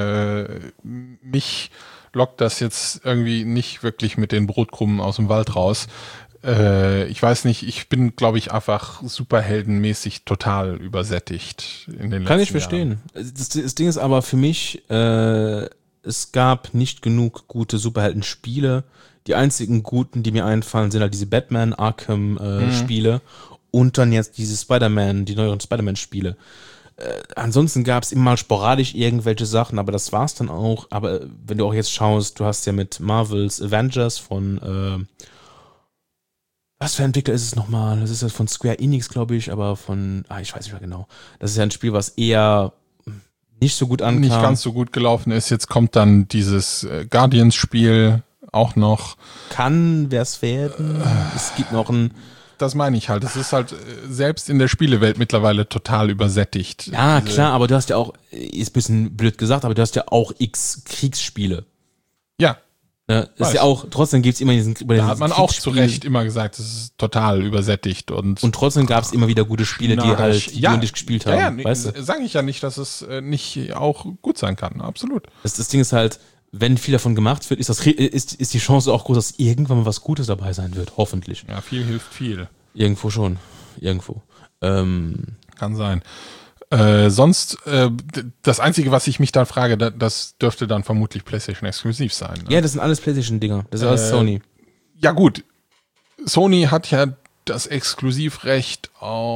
mich lockt das jetzt irgendwie nicht wirklich mit den Brotkrumen aus dem Wald raus. Ich weiß nicht, ich bin, glaube ich, einfach superheldenmäßig total übersättigt in den letzten Jahren. Kann ich verstehen. Das Ding ist aber für mich, es gab nicht genug gute Superhelden-Spiele. Die einzigen guten, die mir einfallen, sind halt diese Batman, Arkham-Spiele und dann jetzt diese Spider-Man, die neueren Spider-Man-Spiele. Ansonsten gab es immer mal sporadisch irgendwelche Sachen, aber das war's dann auch. Aber wenn du auch jetzt schaust, du hast ja mit Marvels Avengers von was für ein Entwickler ist es nochmal? Das ist ja von Square Enix, glaube ich, aber ich weiß nicht mehr genau. Das ist ja ein Spiel, was eher nicht so gut ankam. Nicht ganz so gut gelaufen ist. Jetzt kommt dann dieses Guardians-Spiel auch noch. Kann wer's werden? Es gibt noch ein. Das meine ich halt. Es ist halt selbst in der Spielewelt mittlerweile total übersättigt. Ja, klar, aber du hast ja auch, ist ein bisschen blöd gesagt, aber du hast ja auch x Kriegsspiele. Ja. Ne? Das ist ja auch, trotzdem gibt's immer diesen. Da hat man auch zu Recht immer gesagt, es ist total übersättigt. Und trotzdem gab's immer wieder gute Spiele, die halt die gespielt haben. Ja, weißt du? Sage ich ja nicht, dass es nicht auch gut sein kann. Absolut. Das Ding ist halt, wenn viel davon gemacht wird, ist die Chance auch groß, dass irgendwann mal was Gutes dabei sein wird. Hoffentlich. Ja, viel hilft viel. Irgendwo schon. Irgendwo. Kann sein. Sonst, das Einzige, was ich mich dann frage, das dürfte dann vermutlich PlayStation exklusiv sein. Ne? Ja, das sind alles PlayStation-Dinger. Das ist alles Sony. Ja gut, Sony hat ja das Exklusivrecht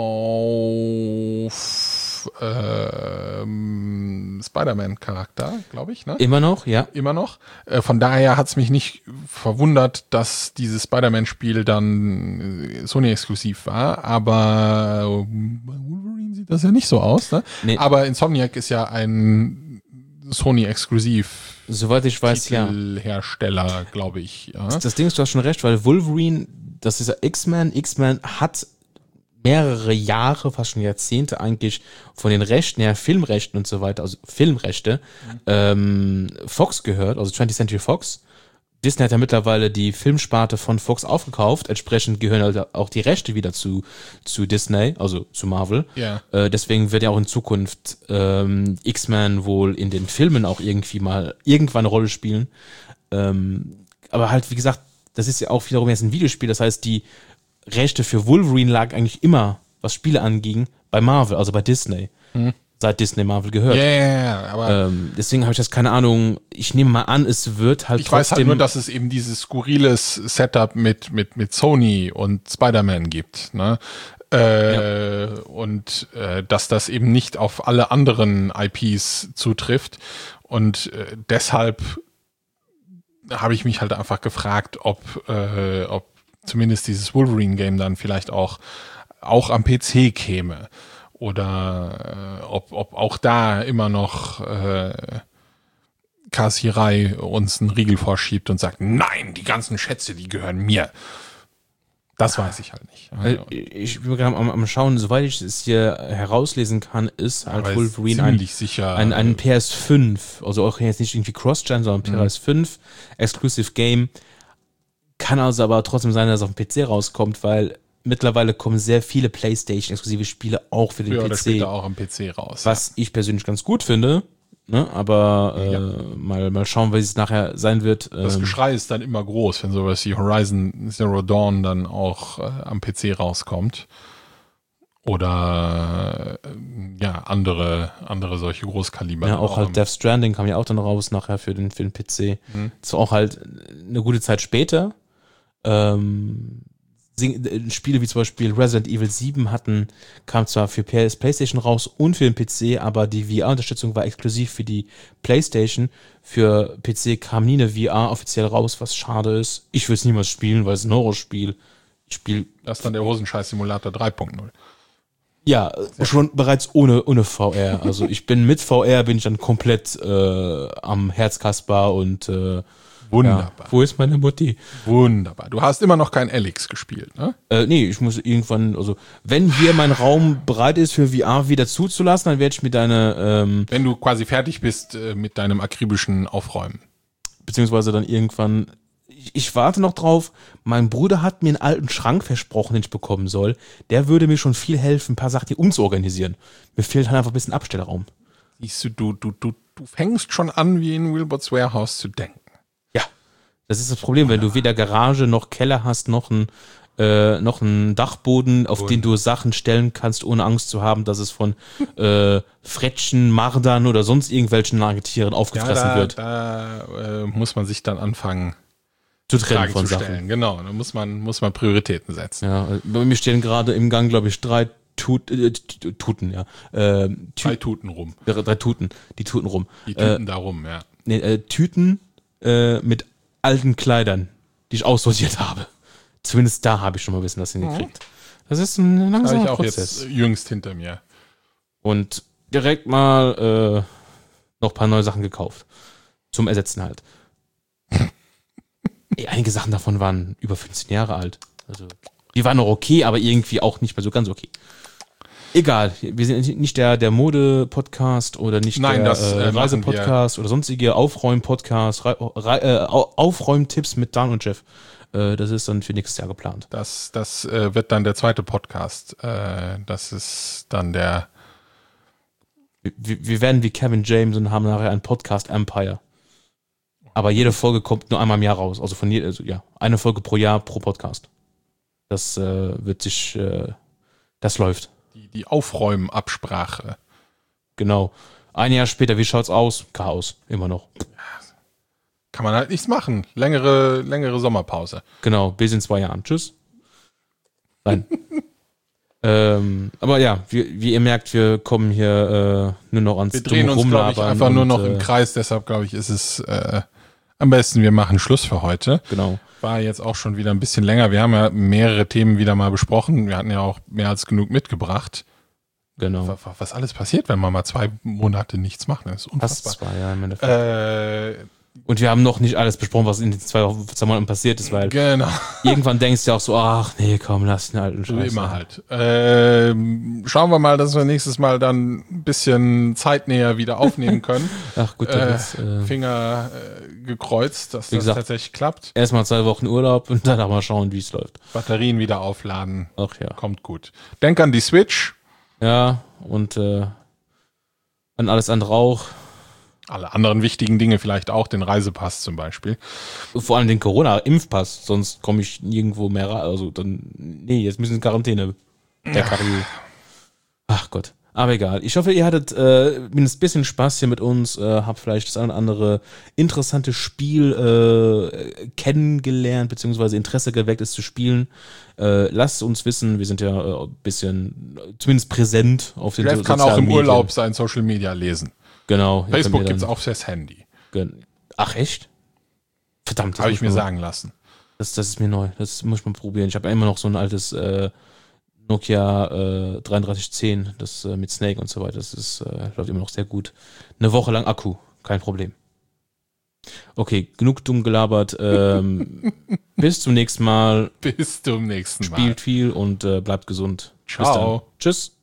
auf Spider-Man-Charakter, glaube ich. Ne? Immer noch, ja. Immer noch. Von daher hat es mich nicht verwundert, dass dieses Spider-Man-Spiel dann Sony-exklusiv war, aber bei Wolverine sieht das ja nicht so aus. Ne? Nee. Aber Insomniac ist ja ein Sony-exklusiv. Soweit ich weiß, ja. Hersteller, glaube ich. Ja. Das Ding ist, du hast schon recht, weil Wolverine, das ist ja X-Men. X-Men hat mehrere Jahre, fast schon Jahrzehnte eigentlich von den Rechten her, Filmrechten und so weiter, also Filmrechte, Fox gehört, also 20th Century Fox. Disney hat ja mittlerweile die Filmsparte von Fox aufgekauft, entsprechend gehören halt auch die Rechte wieder zu Disney, also zu Marvel. Ja. Deswegen wird ja auch in Zukunft X-Men wohl in den Filmen auch irgendwann eine Rolle spielen. Aber halt, wie gesagt, das ist ja auch wiederum jetzt ein Videospiel, das heißt, die Rechte für Wolverine lagen eigentlich immer, was Spiele anging, bei Marvel, also bei Disney. Seit Disney Marvel gehört. Ja, aber deswegen habe ich das keine Ahnung. Ich nehme mal an, es wird halt ich weiß halt nur, dass es eben dieses skurriles Setup mit Sony und Spider-Man gibt, ne? Und dass das eben nicht auf alle anderen IPs zutrifft. Und deshalb habe ich mich halt einfach gefragt, ob zumindest dieses Wolverine-Game dann vielleicht auch am PC käme. Oder ob auch da immer noch Kassierei uns einen Riegel vorschiebt und sagt, nein, die ganzen Schätze, die gehören mir. Das weiß ich halt nicht. Also, ich bin gerade am Schauen, soweit ich es hier herauslesen kann, ist halt Wolverine sicher ein PS5, also auch jetzt nicht irgendwie Cross-Gen, sondern PS5 Exclusive Game. Kann also aber trotzdem sein, dass es auf dem PC rauskommt, weil mittlerweile kommen sehr viele PlayStation-exklusive Spiele auch für den PC. Oder später auch am PC raus. Was ich persönlich ganz gut finde, ne? Aber mal schauen, wie es nachher sein wird. Das Geschrei ist dann immer groß, wenn sowas wie Horizon Zero Dawn dann auch am PC rauskommt. Oder andere solche Großkaliber. Ja, auch halt Death Stranding kam ja auch dann raus nachher für den PC. Das war auch halt eine gute Zeit später. Spiele wie zum Beispiel Resident Evil 7 kam zwar für PlayStation raus und für den PC, aber die VR-Unterstützung war exklusiv für die PlayStation. Für PC kam nie eine VR offiziell raus, was schade ist. Ich will es niemals spielen, weil es ein Horrorspiel. Das ist dann der Hosenscheiß-Simulator 3.0. Ja, schon bereits ohne VR. Also ich bin mit VR, bin ich dann komplett am Herzkasper und wunderbar. Ja, wo ist meine Mutti? Wunderbar. Du hast immer noch kein Alex gespielt, ne? Nee, ich muss irgendwann, also wenn hier mein Raum bereit ist für VR wieder zuzulassen, dann werde ich mir deine wenn du quasi fertig bist mit deinem akribischen Aufräumen. Beziehungsweise dann irgendwann, ich warte noch drauf, mein Bruder hat mir einen alten Schrank versprochen, den ich bekommen soll. Der würde mir schon viel helfen, ein paar Sachen hier umzuorganisieren. Mir fehlt halt einfach ein bisschen Abstellraum. Siehst du fängst schon an, wie in Wilbots Warehouse zu denken. Das ist das Problem, wenn du weder Garage noch Keller hast, noch einen Dachboden, auf den du Sachen stellen kannst, ohne Angst zu haben, dass es von Frettchen, Mardern oder sonst irgendwelchen Nagetieren aufgefressen wird. Da muss man sich dann anfangen zu trennen von Sachen. Stellen. Genau, da muss man Prioritäten setzen. Ja, bei mir stehen gerade im Gang, glaube ich, 3 Tuten, ja. 3 Tuten rum. 3 Tuten, die Tuten rum. Die Tüten da rum, ja. Nee, Tüten mit alten Kleidern, die ich aussortiert habe. Zumindest da habe ich schon mal ein bisschen was hingekriegt. Das ist ein langsamer Prozess. Prozess. Jetzt jüngst hinter mir. Und direkt mal noch ein paar neue Sachen gekauft. Zum Ersetzen halt. Einige Sachen davon waren über 15 Jahre alt. Also, die waren noch okay, aber irgendwie auch nicht mehr so ganz okay. Egal, wir sind nicht der Mode-Podcast oder nicht der Reise-Podcast oder sonstige Aufräum-Podcast, Aufräumtipps mit Dan und Jeff. Das ist dann für nächstes Jahr geplant. Das wird dann der zweite Podcast. Das ist dann der... Wir werden wie Kevin James und haben nachher ein Podcast-Empire. Aber jede Folge kommt nur einmal im Jahr raus. Also eine Folge pro Jahr pro Podcast. Das das läuft. Die Aufräumabsprache. Genau. Ein Jahr später, wie schaut's aus? Chaos. Immer noch. Kann man halt nichts machen. Längere Sommerpause. Genau, bis in 2 Jahren. Tschüss. Nein. Aber ja, wie ihr merkt, wir kommen hier nur noch ans Wir drehen uns, glaube ich, einfach nur noch im Kreis. Deshalb, glaube ich, ist es am besten, wir machen Schluss für heute. Genau. War jetzt auch schon wieder ein bisschen länger. Wir haben ja mehrere Themen wieder mal besprochen. Wir hatten ja auch mehr als genug mitgebracht. Genau. Was alles passiert, wenn man mal 2 Monate nichts macht. Das ist unfassbar. Fast 2, ja, im Endeffekt. Und wir haben noch nicht alles besprochen, was in den 2 Monaten passiert ist, weil Genau. irgendwann denkst du auch so, ach nee, komm, lass den alten So Scheiß. immer halt. Schauen wir mal, dass wir nächstes Mal dann ein bisschen zeitnäher wieder aufnehmen können. Ach gut, Finger gekreuzt, dass Wie das gesagt, tatsächlich klappt. erstmal 2 Wochen Urlaub und danach mal schauen, wie es läuft. Batterien wieder aufladen. Ach ja. Kommt gut. Denk an die Switch. Ja, und an alles andere auch. Alle anderen wichtigen Dinge vielleicht auch, den Reisepass zum Beispiel. Vor allem den Corona-Impfpass, sonst komme ich nirgendwo mehr rein. Also dann, nee, jetzt müssen wir in Quarantäne. Der Karriere. Ach Gott. Aber egal. Ich hoffe, ihr hattet mindestens ein bisschen Spaß hier mit uns, habt vielleicht das eine oder andere interessante Spiel kennengelernt, beziehungsweise Interesse geweckt, es zu spielen. Lasst uns wissen, wir sind ja ein bisschen zumindest präsent auf den Jeff kann auch im Urlaub sein Social Media lesen. Genau. Facebook gibt's auch fürs Handy. Ach echt? Verdammt. Habe ich mir sagen lassen. Das ist mir neu. Das muss ich mal probieren. Ich habe ja immer noch so ein altes Nokia 3310, das mit Snake und so weiter. Das ist, läuft immer noch sehr gut. Eine Woche lang Akku, kein Problem. Okay, genug dumm gelabert. Bis zum nächsten Mal. Bis zum nächsten Mal. Spielt viel und bleibt gesund. Ciao. Bis dann. Tschüss.